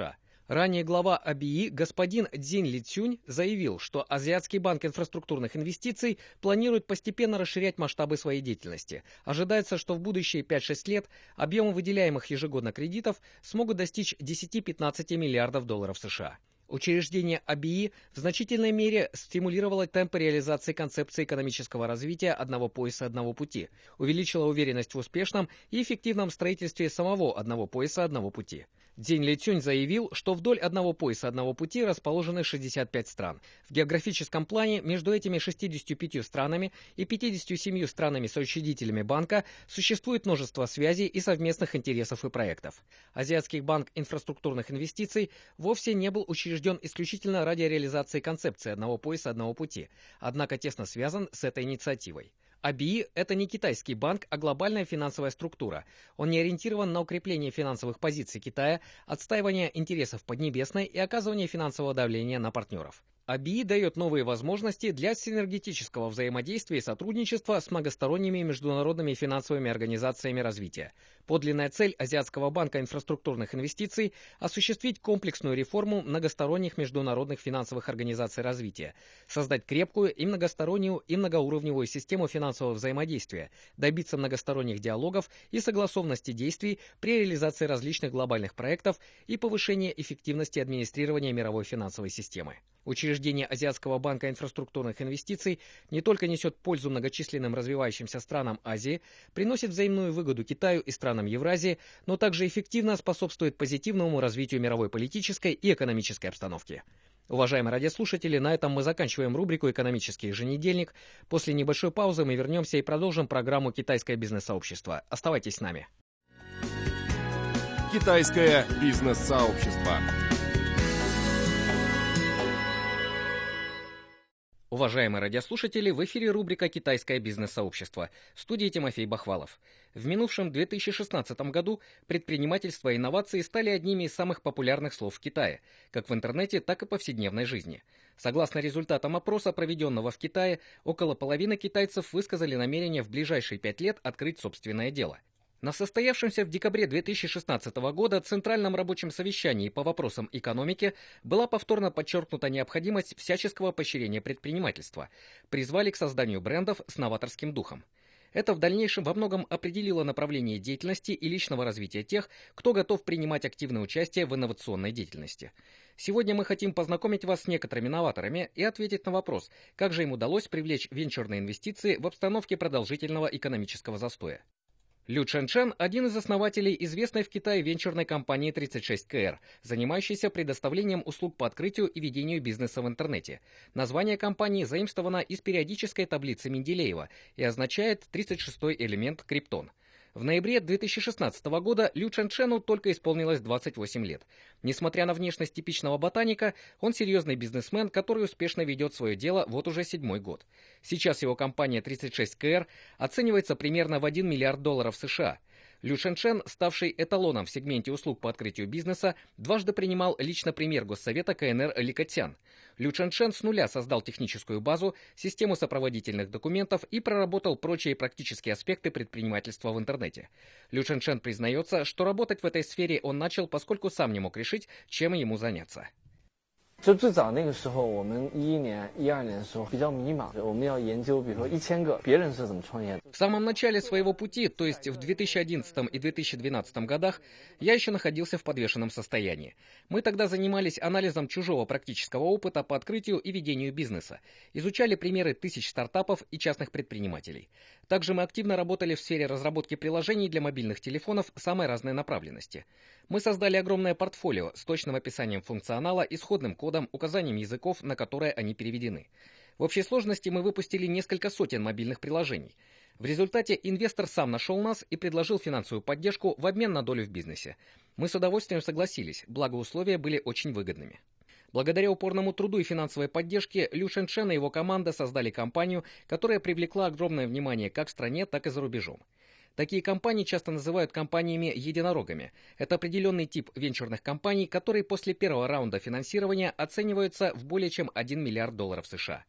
Ранее глава АБИ господин Цзинь Лицюнь заявил, что Азиатский банк инфраструктурных инвестиций планирует постепенно расширять масштабы своей деятельности. Ожидается, что в будущие 5-6 лет объемы выделяемых ежегодно кредитов смогут достичь 10-15 миллиардов долларов США. Учреждение АБИ в значительной мере стимулировало темпы реализации концепции экономического развития одного пояса, одного пути, увеличило уверенность в успешном и эффективном строительстве самого одного пояса, одного пути. Цзинь Лицюнь заявил, что вдоль одного пояса, одного пути расположены 65 стран. В географическом плане между этими 65 странами и 57 странами-соучредителями банка существует множество связей и совместных интересов и проектов. Азиатский банк инфраструктурных инвестиций вовсе не был учрежден исключительно ради реализации концепции одного пояса, одного пути, однако тесно связан с этой инициативой. АБИ – это не китайский банк, а глобальная финансовая структура. Он не ориентирован на укрепление финансовых позиций Китая, отстаивание интересов Поднебесной и оказывание финансового давления на партнеров. АБИ дает новые возможности для синергетического взаимодействия и сотрудничества с многосторонними международными финансовыми организациями развития. Подлинная цель Азиатского банка инфраструктурных инвестиций – осуществить комплексную реформу многосторонних международных финансовых организаций развития, создать крепкую и многостороннюю и многоуровневую систему финансового взаимодействия, добиться многосторонних диалогов и согласованности действий при реализации различных глобальных проектов и повышения эффективности администрирования мировой финансовой системы. Учреждение Азиатского банка инфраструктурных инвестиций не только несет пользу многочисленным развивающимся странам Азии, приносит взаимную выгоду Китаю и странам Евразии, но также эффективно способствует позитивному развитию мировой политической и экономической обстановки. Уважаемые радиослушатели, на этом мы заканчиваем рубрику «Экономический еженедельник». После небольшой паузы мы вернемся и продолжим программу «Китайское бизнес-сообщество». Оставайтесь с нами. Китайское бизнес-сообщество. Уважаемые радиослушатели, в эфире рубрика «Китайское бизнес-сообщество». В студии Тимофей Бахвалов. В минувшем 2016 году предпринимательство и инновации стали одними из самых популярных слов в Китае, как в интернете, так и в повседневной жизни. Согласно результатам опроса, проведенного в Китае, около половины китайцев высказали намерение в ближайшие 5 лет открыть собственное дело. На состоявшемся в декабре 2016 года Центральном рабочем совещании по вопросам экономики была повторно подчеркнута необходимость всяческого поощрения предпринимательства. Призвали к созданию брендов с новаторским духом. Это в дальнейшем во многом определило направление деятельности и личного развития тех, кто готов принимать активное участие в инновационной деятельности. Сегодня мы хотим познакомить вас с некоторыми новаторами и ответить на вопрос, как же им удалось привлечь венчурные инвестиции в обстановке продолжительного экономического застоя. Лю Чэньчэн – один из основателей известной в Китае венчурной компании 36КР, занимающейся предоставлением услуг по открытию и ведению бизнеса в интернете. Название компании заимствовано из периодической таблицы Менделеева и означает 36-й элемент криптон. В ноябре 2016 года Лю Чэньчэну только исполнилось 28 лет. Несмотря на внешность типичного ботаника, он серьезный бизнесмен, который успешно ведет свое дело вот уже 7-й год. Сейчас его компания 36КР оценивается примерно в $1 миллиард США. Лю Чэньчэн, ставший эталоном в сегменте услуг по открытию бизнеса, дважды принимал лично премьер Госсовета КНР Ли Кэцян. Лю Чэньчэн с нуля создал техническую базу, систему сопроводительных документов и проработал прочие практические аспекты предпринимательства в интернете. Лю Чэньчэн признается, что работать в этой сфере он начал, поскольку сам не мог решить, чем ему заняться. 就最早那个时候，我们11年、12年的时候比较迷茫，我们要研究，比如说1000个别人是怎么创业的。 В самом начале своего пути, то есть в 2011 и 2012 годах, я еще находился в подвешенном состоянии. Мы тогда занимались анализом чужого практического опыта по открытию и ведению бизнеса, изучали примеры тысяч стартапов и частных предпринимателей. Также мы активно работали в сфере разработки приложений для мобильных телефонов самой разной направленности. Мы создали огромное портфолио с точным описанием функционала, исходным кодом, указанием языков, на которые они переведены. В общей сложности мы выпустили несколько сотен мобильных приложений. В результате инвестор сам нашел нас и предложил финансовую поддержку в обмен на долю в бизнесе. Мы с удовольствием согласились, благо условия были очень выгодными. Благодаря упорному труду и финансовой поддержке Лю Чэньчэн и его команда создали компанию, которая привлекла огромное внимание как в стране, так и за рубежом. Такие компании часто называют компаниями-единорогами. Это определенный тип венчурных компаний, которые после первого раунда финансирования оцениваются в более чем $1 миллиард США.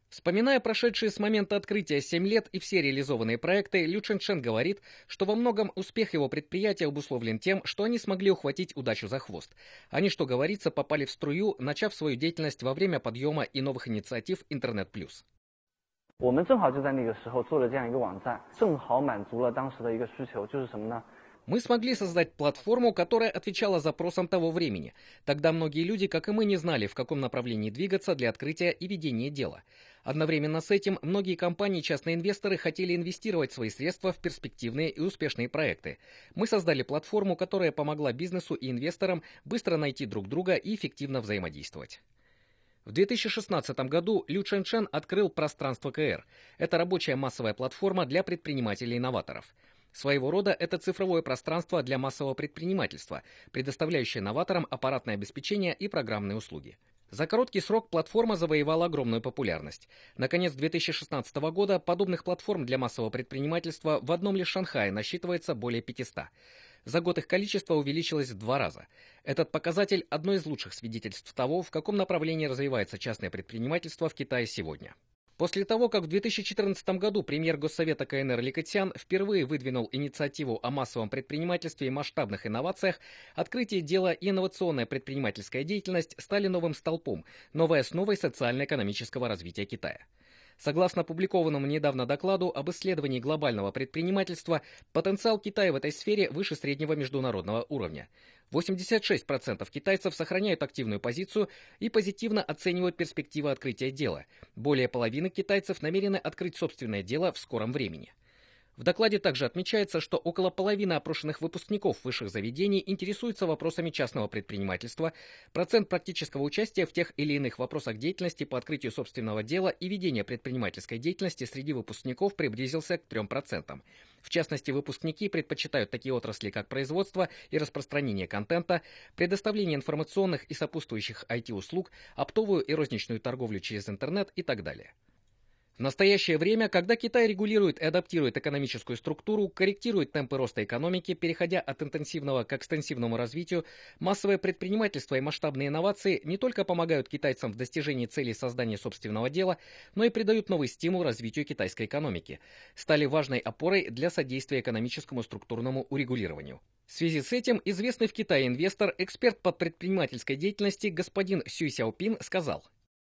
Вспоминая прошедшие с момента открытия 7 лет и все реализованные проекты, Лю Чэньшэн говорит, что во многом успех его предприятия обусловлен тем, что они смогли ухватить удачу за хвост. Они, что говорится, попали в струю, начав свою деятельность во время подъема и новых инициатив «Интернет плюс». 我们正好就在那个时候做了这样一个网站，正好满足了当时的一个需求，就是什么呢？ Мы смогли создать платформу, которая отвечала запросам того времени. Тогда многие люди, как и мы, не знали, в каком направлении двигаться для открытия и ведения дела. Одновременно с этим многие компании и частные инвесторы хотели инвестировать свои средства в перспективные и успешные проекты. Мы создали платформу, которая помогла бизнесу и инвесторам быстро найти друг друга и эффективно взаимодействовать. В 2016 году Лю Чэньшэн открыл пространство КР. Это рабочая массовая платформа для предпринимателей и инноваторов. Своего рода это цифровое пространство для массового предпринимательства, предоставляющее новаторам аппаратное обеспечение и программные услуги. За короткий срок платформа завоевала огромную популярность. Наконец 2016 года подобных платформ для массового предпринимательства в одном лишь Шанхае насчитывается более 500. За год их количество увеличилось в 2 раза. Этот показатель – одно из лучших свидетельств того, в каком направлении развивается частное предпринимательство в Китае сегодня. После того, как в 2014 году премьер Госсовета КНР Ли Кэцян впервые выдвинул инициативу о массовом предпринимательстве и масштабных инновациях, открытие дела и инновационная предпринимательская деятельность стали новым столпом, новой основой социально-экономического развития Китая. Согласно опубликованному недавно докладу об исследовании глобального предпринимательства, потенциал Китая в этой сфере выше среднего международного уровня. 86% китайцев сохраняют активную позицию и позитивно оценивают перспективы открытия дела. Более половины китайцев намерены открыть собственное дело в скором времени. В докладе также отмечается, что около половины опрошенных выпускников высших заведений интересуются вопросами частного предпринимательства, процент практического участия в тех или иных вопросах деятельности по открытию собственного дела и ведения предпринимательской деятельности среди выпускников приблизился к 3%. В частности, выпускники предпочитают такие отрасли, как производство и распространение контента, предоставление информационных и сопутствующих IT-услуг, оптовую и розничную торговлю через интернет и так далее. В настоящее время, когда Китай регулирует и адаптирует экономическую структуру, корректирует темпы роста экономики, переходя от интенсивного к экстенсивному развитию, массовое предпринимательство и масштабные инновации не только помогают китайцам в достижении целей создания собственного дела, но и придают новый стимул развитию китайской экономики, стали важной опорой для содействия экономическому структурному урегулированию. В связи с этим известный в Китае инвестор, эксперт по предпринимательской деятельности господин Сюй Сяопин сказал: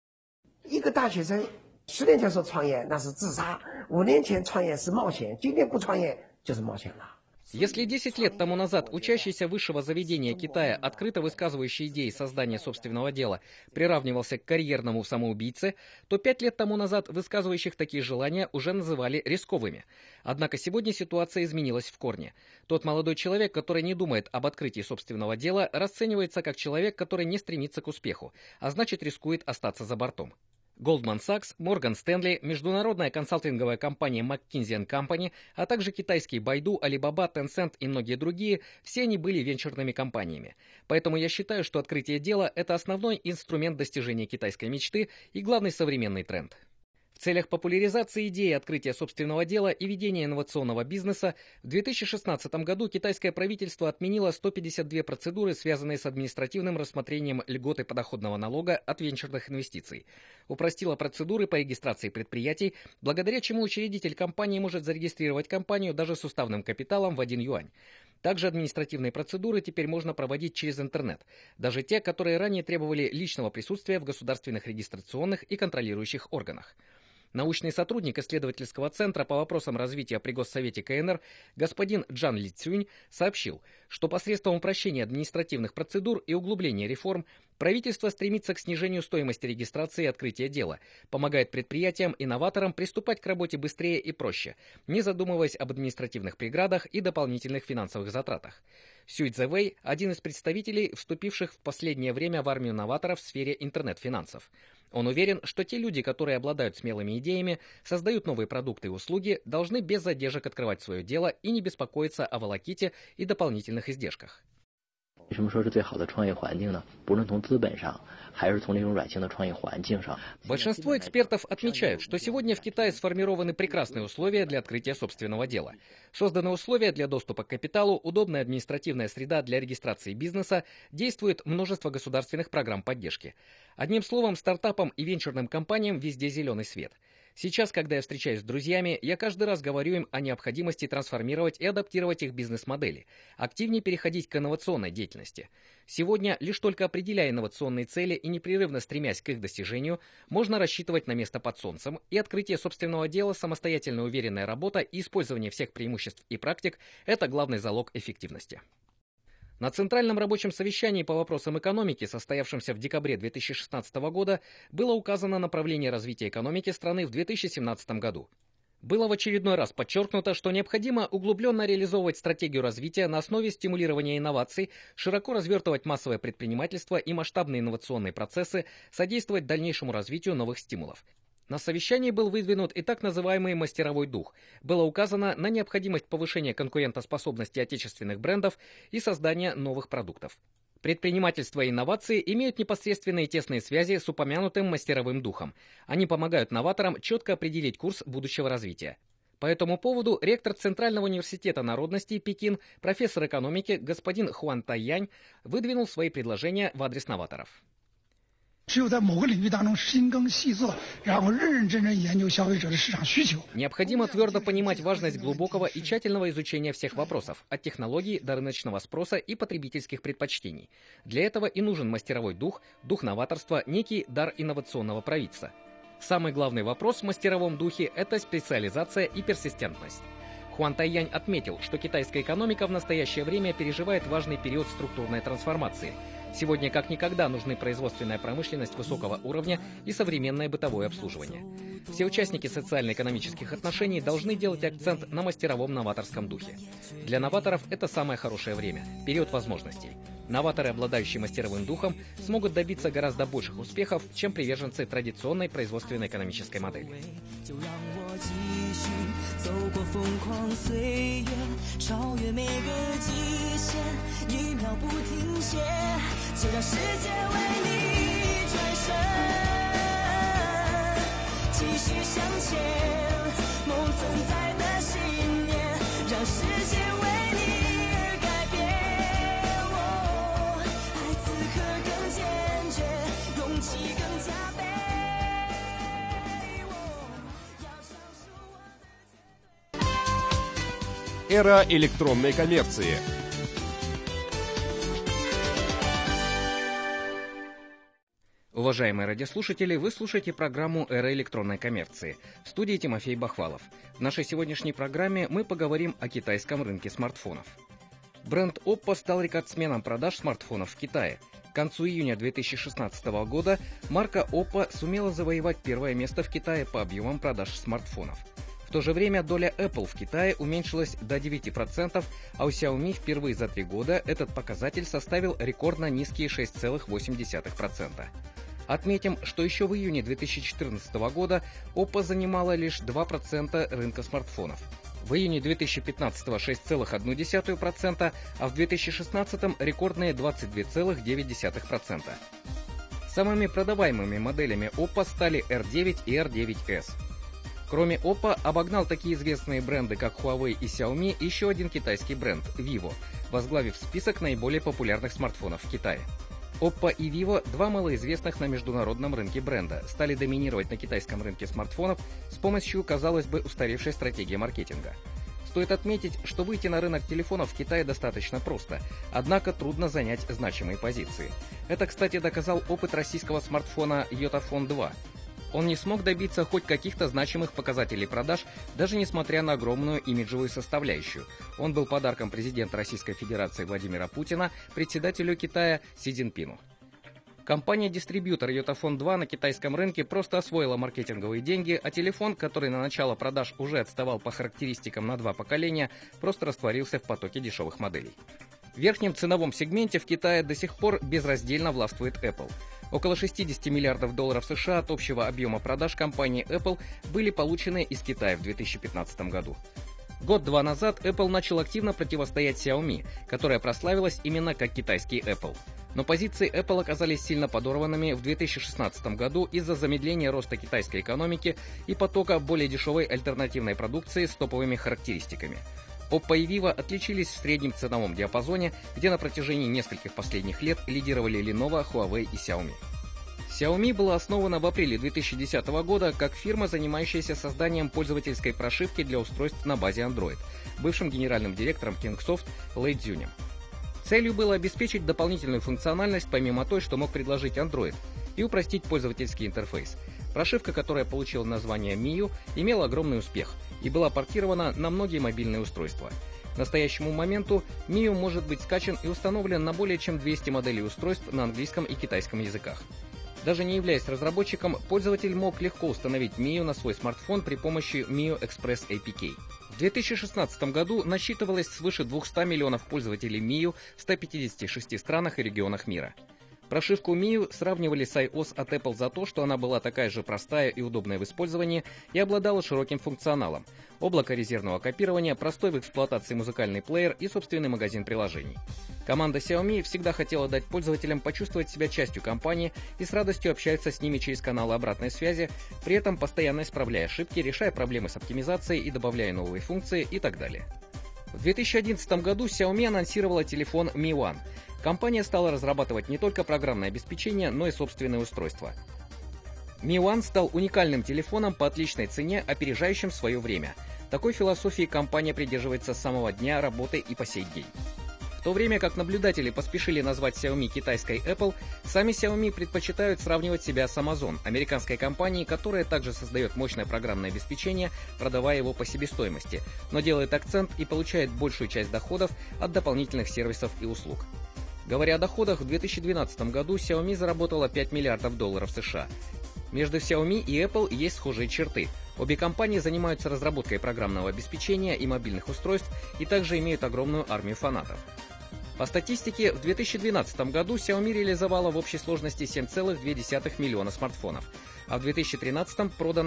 10年前说创业那是自杀，5年前创业是冒险，今天不创业就是冒险了。 Если 10 лет тому назад учащийся высшего заведения Китая, открыто высказывающий идеи создания собственного дела, приравнивался к карьерному самоубийце, то 5 лет тому назад высказывающих такие желания уже называли рисковыми. Однако сегодня ситуация изменилась в корне. Тот молодой человек, который не думает об открытии собственного дела, расценивается как человек, который не стремится к успеху, а значит рискует остаться за бортом. Goldman Sachs, Morgan Stanley, международная консалтинговая компания McKinsey & Company, а также китайские Baidu, Alibaba, Tencent и многие другие, все они были венчурными компаниями. Поэтому я считаю, что открытие дела – это основной инструмент достижения китайской мечты и главный современный тренд. В целях популяризации идеи открытия собственного дела и ведения инновационного бизнеса в 2016 году китайское правительство отменило 152 процедуры, связанные с административным рассмотрением льготы подоходного налога от венчурных инвестиций, упростило процедуры по регистрации предприятий, благодаря чему учредитель компании может зарегистрировать компанию даже с уставным капиталом в 1 юань. Также административные процедуры теперь можно проводить через интернет, даже те, которые ранее требовали личного присутствия в государственных регистрационных и контролирующих органах. Научный сотрудник исследовательского центра по вопросам развития при Госсовете КНР господин Джан Ли Цюнь сообщил, что посредством упрощения административных процедур и углубления реформ правительство стремится к снижению стоимости регистрации и открытия дела, помогает предприятиям-инноваторам приступать к работе быстрее и проще, не задумываясь об административных преградах и дополнительных финансовых затратах. Сюй Цзэвэй – один из представителей, вступивших в последнее время в армию новаторов в сфере интернет-финансов. Он уверен, что те люди, которые обладают смелыми идеями, создают новые продукты и услуги, должны без задержек открывать свое дело и не беспокоиться о волоките и дополнительных издержках. 为什么说是最好的创业环境呢？不论从资本上，还是从这种软性的创业环境上。 Большинство экспертов отмечают, что сегодня в Китае сформированы прекрасные условия для открытия собственного дела. Созданы условия для доступа к капиталу, удобная административная среда для регистрации бизнеса, действует множество государственных программ поддержки. Одним словом, стартапам и венчурным компаниям везде зеленый свет. Сейчас, когда я встречаюсь с друзьями, я каждый раз говорю им о необходимости трансформировать и адаптировать их бизнес-модели, активнее переходить к инновационной деятельности. Сегодня, лишь только определяя инновационные цели и непрерывно стремясь к их достижению, можно рассчитывать на место под солнцем, и открытие собственного дела, самостоятельная уверенная работа и использование всех преимуществ и практик – это главный залог эффективности. На Центральном рабочем совещании по вопросам экономики, состоявшемся в декабре 2016 года, было указано направление развития экономики страны в 2017 году. Было в очередной раз подчеркнуто, что необходимо углубленно реализовывать стратегию развития на основе стимулирования инноваций, широко развертывать массовое предпринимательство и масштабные инновационные процессы, содействовать дальнейшему развитию новых стимулов. На совещании был выдвинут и так называемый мастеровой дух. Было указано на необходимость повышения конкурентоспособности отечественных брендов и создания новых продуктов. Предпринимательство и инновации имеют непосредственные тесные связи с упомянутым мастеровым духом. Они помогают новаторам четко определить курс будущего развития. По этому поводу ректор Центрального университета народностей Пекин, профессор экономики господин Хуан Тайянь выдвинул свои предложения в адрес новаторов. Необходимо твердо понимать важность глубокого и тщательного изучения всех вопросов, от технологий до рыночного спроса и потребительских предпочтений. Для этого и нужен мастеровой дух, дух новаторства, некий дар инновационного провидца. Самый главный вопрос в мастеровом духе – это специализация и персистентность. Хуан Тайянь отметил, что китайская экономика в настоящее время переживает важный период структурной трансформации. Сегодня как никогда нужны производственная промышленность высокого уровня и современное бытовое обслуживание. Все участники социально-экономических отношений должны делать акцент на мастеровом новаторском духе. Для новаторов это самое хорошее время, период возможностей. Новаторы, обладающие мастеровым духом, смогут добиться гораздо больших успехов, чем приверженцы традиционной производственно-экономической модели. Эра электронной коммерции. Уважаемые радиослушатели, вы слушаете программу «Эра электронной коммерции». В студии Тимофей Бахвалов. В нашей сегодняшней программе мы поговорим о китайском рынке смартфонов. Бренд Oppo стал рекордсменом продаж смартфонов в Китае. К концу июня 2016 года марка Oppo сумела завоевать первое место в Китае по объемам продаж смартфонов. В то же время доля Apple в Китае уменьшилась до 9%, а у Xiaomi впервые за 3 года этот показатель составил рекордно низкие 6,8%. Отметим, что еще в июне 2014 года Oppo занимала лишь 2% рынка смартфонов. В июне 2015 6,1%, а в 2016 рекордные 22,9%. Самыми продаваемыми моделями Oppo стали R9 и R9s. Кроме Oppo, обогнал такие известные бренды, как Huawei и Xiaomi, еще один китайский бренд – Vivo, возглавив список наиболее популярных смартфонов в Китае. Oppo и Vivo, два малоизвестных на международном рынке бренда, стали доминировать на китайском рынке смартфонов с помощью, казалось бы, устаревшей стратегии маркетинга. Стоит отметить, что выйти на рынок телефонов в Китае достаточно просто, однако трудно занять значимые позиции. Это, кстати, доказал опыт российского смартфона Yotaphone 2. Он не смог добиться хоть каких-то значимых показателей продаж, даже несмотря на огромную имиджевую составляющую. Он был подарком президента Российской Федерации Владимира Путина, председателю Китая Си Цзиньпину. Компания-дистрибьютор Yotaphone 2 на китайском рынке просто освоила маркетинговые деньги, а телефон, который на начало продаж уже отставал по характеристикам на 2 поколения, просто растворился в потоке дешевых моделей. В верхнем ценовом сегменте в Китае до сих пор безраздельно властвует Apple. Около 60 миллиардов долларов США от общего объема продаж компании Apple были получены из Китая в 2015 году. Год-два назад Apple начал активно противостоять Xiaomi, которая прославилась именно как китайский Apple. Но позиции Apple оказались сильно подорванными в 2016 году из-за замедления роста китайской экономики и потока более дешевой альтернативной продукции с топовыми характеристиками. Oppo и Vivo отличились в среднем ценовом диапазоне, где на протяжении нескольких последних лет лидировали Lenovo, Huawei и Xiaomi. Xiaomi была основана в апреле 2010 года как фирма, занимающаяся созданием пользовательской прошивки для устройств на базе Android, бывшим генеральным директором Kingsoft Лэй Цзюнем. Целью было обеспечить дополнительную функциональность помимо той, что мог предложить Android, и упростить пользовательский интерфейс. Прошивка, которая получила название MIUI, имела огромный успех и была портирована на многие мобильные устройства. К настоящему моменту MIUI может быть скачан и установлен на более чем 200 моделей устройств на английском и китайском языках. Даже не являясь разработчиком, пользователь мог легко установить MIUI на свой смартфон при помощи MIUI Express APK. В 2016 году насчитывалось свыше 200 миллионов пользователей MIUI в 156 странах и регионах мира. Прошивку MIUI сравнивали с iOS от Apple за то, что она была такая же простая и удобная в использовании и обладала широким функционалом: облако резервного копирования, простой в эксплуатации музыкальный плеер и собственный магазин приложений. Команда Xiaomi всегда хотела дать пользователям почувствовать себя частью компании и с радостью общается с ними через каналы обратной связи, при этом постоянно исправляя ошибки, решая проблемы с оптимизацией и добавляя новые функции и так далее. В 2011 году Xiaomi анонсировала телефон Mi One. Компания стала разрабатывать не только программное обеспечение, но и собственные устройства. Mi One стал уникальным телефоном по отличной цене, опережающим свое время. Такой философии компания придерживается с самого дня работы и по сей день. В то время как наблюдатели поспешили назвать Xiaomi китайской Apple, сами Xiaomi предпочитают сравнивать себя с Amazon, американской компанией, которая также создает мощное программное обеспечение, продавая его по себестоимости, но делает акцент и получает большую часть доходов от дополнительных сервисов и услуг. Говоря о доходах, в 2012 году Xiaomi заработала $5 миллиардов США. Между Xiaomi и Apple есть схожие черты. Обе компании занимаются разработкой программного обеспечения и мобильных устройств и также имеют огромную армию фанатов. По статистике, в 2012 году Xiaomi реализовала в общей сложности 7,2 миллиона смартфонов, а в 2013 продано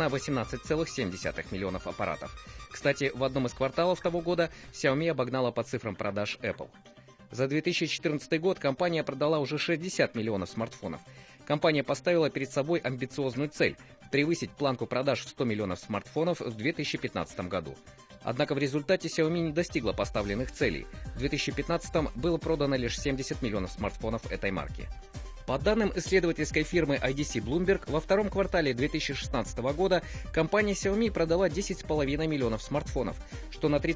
18,7 миллионов аппаратов. Кстати, в одном из кварталов того года Xiaomi обогнала по цифрам продаж Apple. За 2014 год компания продала уже 60 миллионов смартфонов. Компания поставила перед собой амбициозную цель – превысить планку продаж в 100 миллионов смартфонов в 2015 году. Однако в результате Xiaomi не достигла поставленных целей. В 2015 было продано лишь 70 миллионов смартфонов этой марки. По данным исследовательской фирмы IDC Bloomberg, во втором квартале 2016 года компания Xiaomi продала 10,5 миллионов смартфонов, что на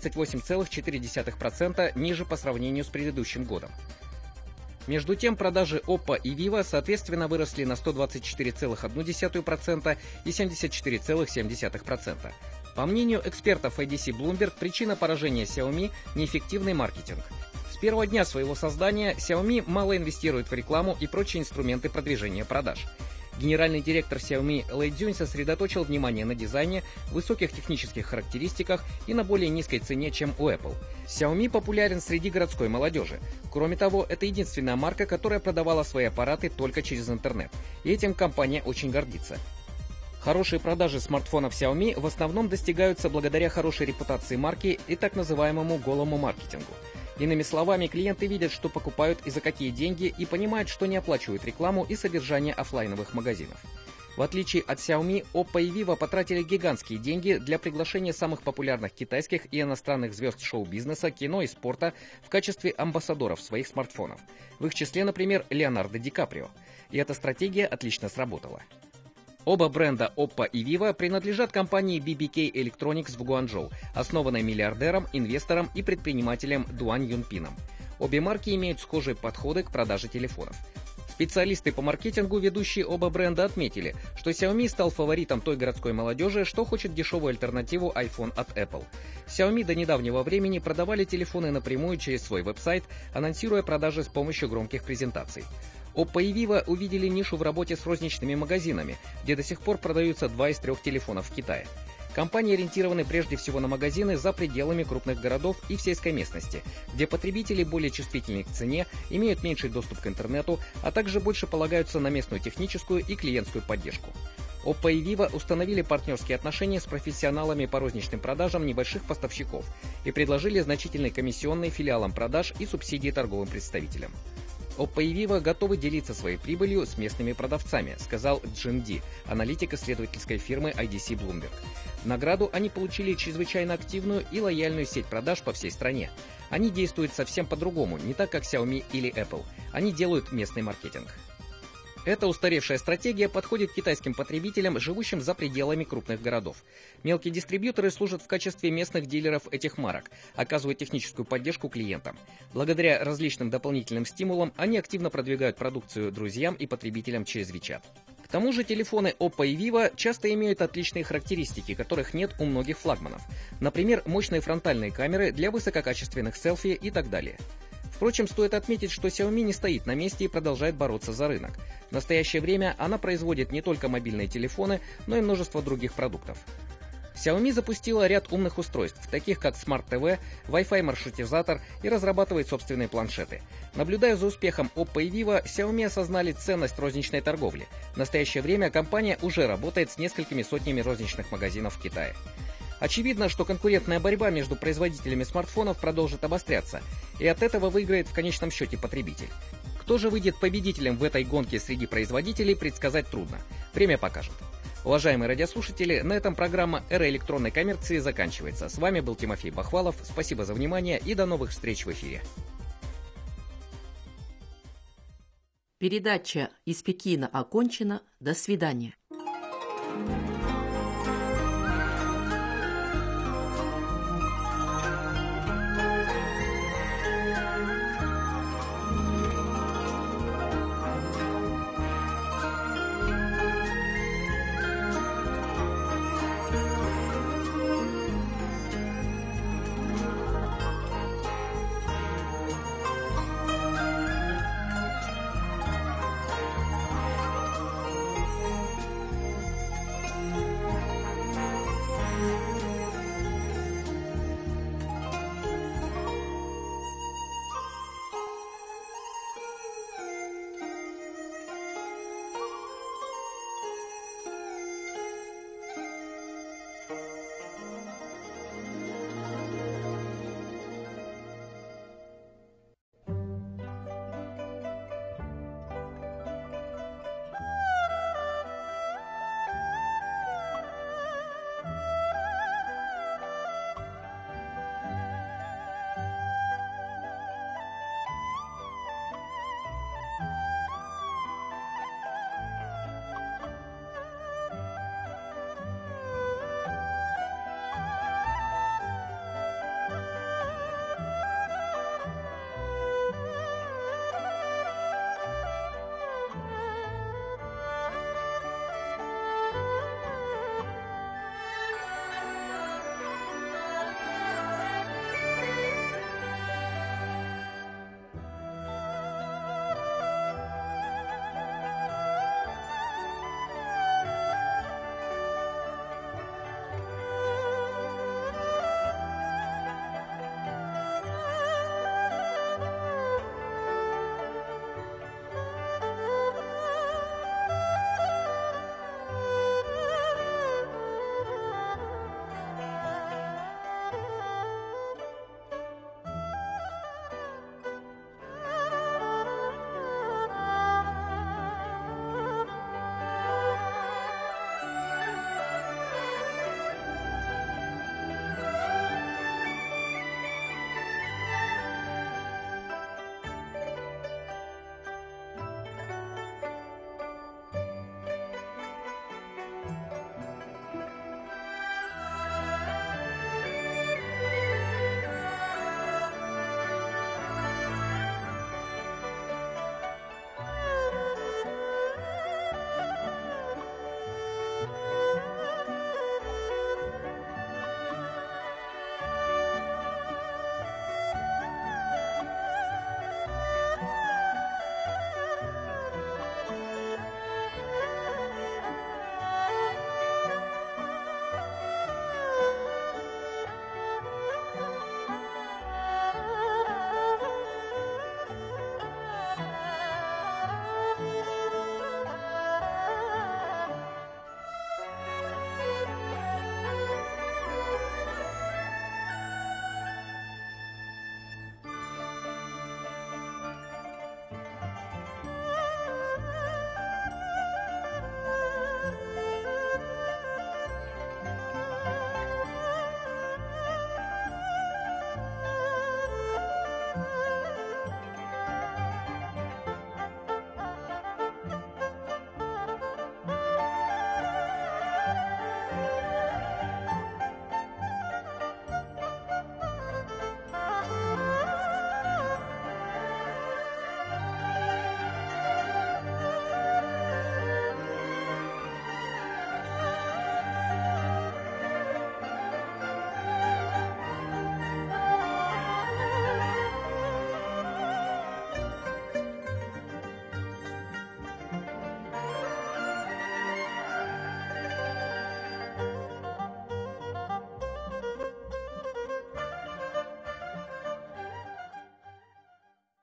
38,4% ниже по сравнению с предыдущим годом. Между тем, продажи Oppo и Vivo соответственно выросли на 124,1% и 74,7%. По мнению экспертов IDC Bloomberg, причина поражения Xiaomi – неэффективный маркетинг. С первого дня своего создания Xiaomi мало инвестирует в рекламу и прочие инструменты продвижения продаж. Генеральный директор Xiaomi Лэй Цзюнь сосредоточил внимание на дизайне, высоких технических характеристиках и на более низкой цене, чем у Apple. Xiaomi популярен среди городской молодежи. Кроме того, это единственная марка, которая продавала свои аппараты только через интернет. И этим компания очень гордится. Хорошие продажи смартфонов Xiaomi в основном достигаются благодаря хорошей репутации марки и так называемому голому маркетингу. Иными словами, клиенты видят, что покупают и за какие деньги, и понимают, что не оплачивают рекламу и содержание офлайновых магазинов. В отличие от Xiaomi, Oppo и Vivo потратили гигантские деньги для приглашения самых популярных китайских и иностранных звезд шоу-бизнеса, кино и спорта в качестве амбассадоров своих смартфонов. В их числе, например, Леонардо Ди Каприо. И эта стратегия отлично сработала. Оба бренда Oppo и Vivo принадлежат компании BBK Electronics в Гуанчжоу, основанной миллиардером, инвестором и предпринимателем Дуань Юнпином. Обе марки имеют схожие подходы к продаже телефонов. Специалисты по маркетингу, ведущие оба бренда, отметили, что Xiaomi стал фаворитом той городской молодежи, что хочет дешевую альтернативу iPhone от Apple. Xiaomi до недавнего времени продавали телефоны напрямую через свой веб-сайт, анонсируя продажи с помощью громких презентаций. Oppo и Vivo увидели нишу в работе с розничными магазинами, где до сих пор продаются 2 из 3 телефонов в Китае. Компании ориентированы прежде всего на магазины за пределами крупных городов и в сельской местности, где потребители более чувствительны к цене, имеют меньший доступ к интернету, а также больше полагаются на местную техническую и клиентскую поддержку. Oppo и Vivo установили партнерские отношения с профессионалами по розничным продажам небольших поставщиков и предложили значительные комиссионные филиалам продаж и субсидии торговым представителям. Oppo и Vivo готовы делиться своей прибылью с местными продавцами, сказал Джин Ди, аналитик исследовательской фирмы IDC Bloomberg. В награду они получили чрезвычайно активную и лояльную сеть продаж по всей стране. Они действуют совсем по-другому, не так как Xiaomi или Apple. Они делают местный маркетинг. Эта устаревшая стратегия подходит китайским потребителям, живущим за пределами крупных городов. Мелкие дистрибьюторы служат в качестве местных дилеров этих марок, оказывают техническую поддержку клиентам. Благодаря различным дополнительным стимулам они активно продвигают продукцию друзьям и потребителям через WeChat. К тому же телефоны Oppo и Vivo часто имеют отличные характеристики, которых нет у многих флагманов. Например, мощные фронтальные камеры для высококачественных селфи и так далее. Впрочем, стоит отметить, что Xiaomi не стоит на месте и продолжает бороться за рынок. В настоящее время она производит не только мобильные телефоны, но и множество других продуктов. Xiaomi запустила ряд умных устройств, таких как Smart TV, Wi-Fi маршрутизатор и разрабатывает собственные планшеты. Наблюдая за успехом Oppo и Vivo, Xiaomi осознали ценность розничной торговли. В настоящее время компания уже работает с несколькими сотнями розничных магазинов в Китае. Очевидно, что конкурентная борьба между производителями смартфонов продолжит обостряться, и от этого выиграет в конечном счете потребитель. Кто же выйдет победителем в этой гонке среди производителей, предсказать трудно. Время покажет. Уважаемые радиослушатели, на этом программа «Эра электронной коммерции» заканчивается. С вами был Тимофей Бахвалов. Спасибо за внимание и до новых встреч в эфире. Передача из Пекина окончена. До свидания.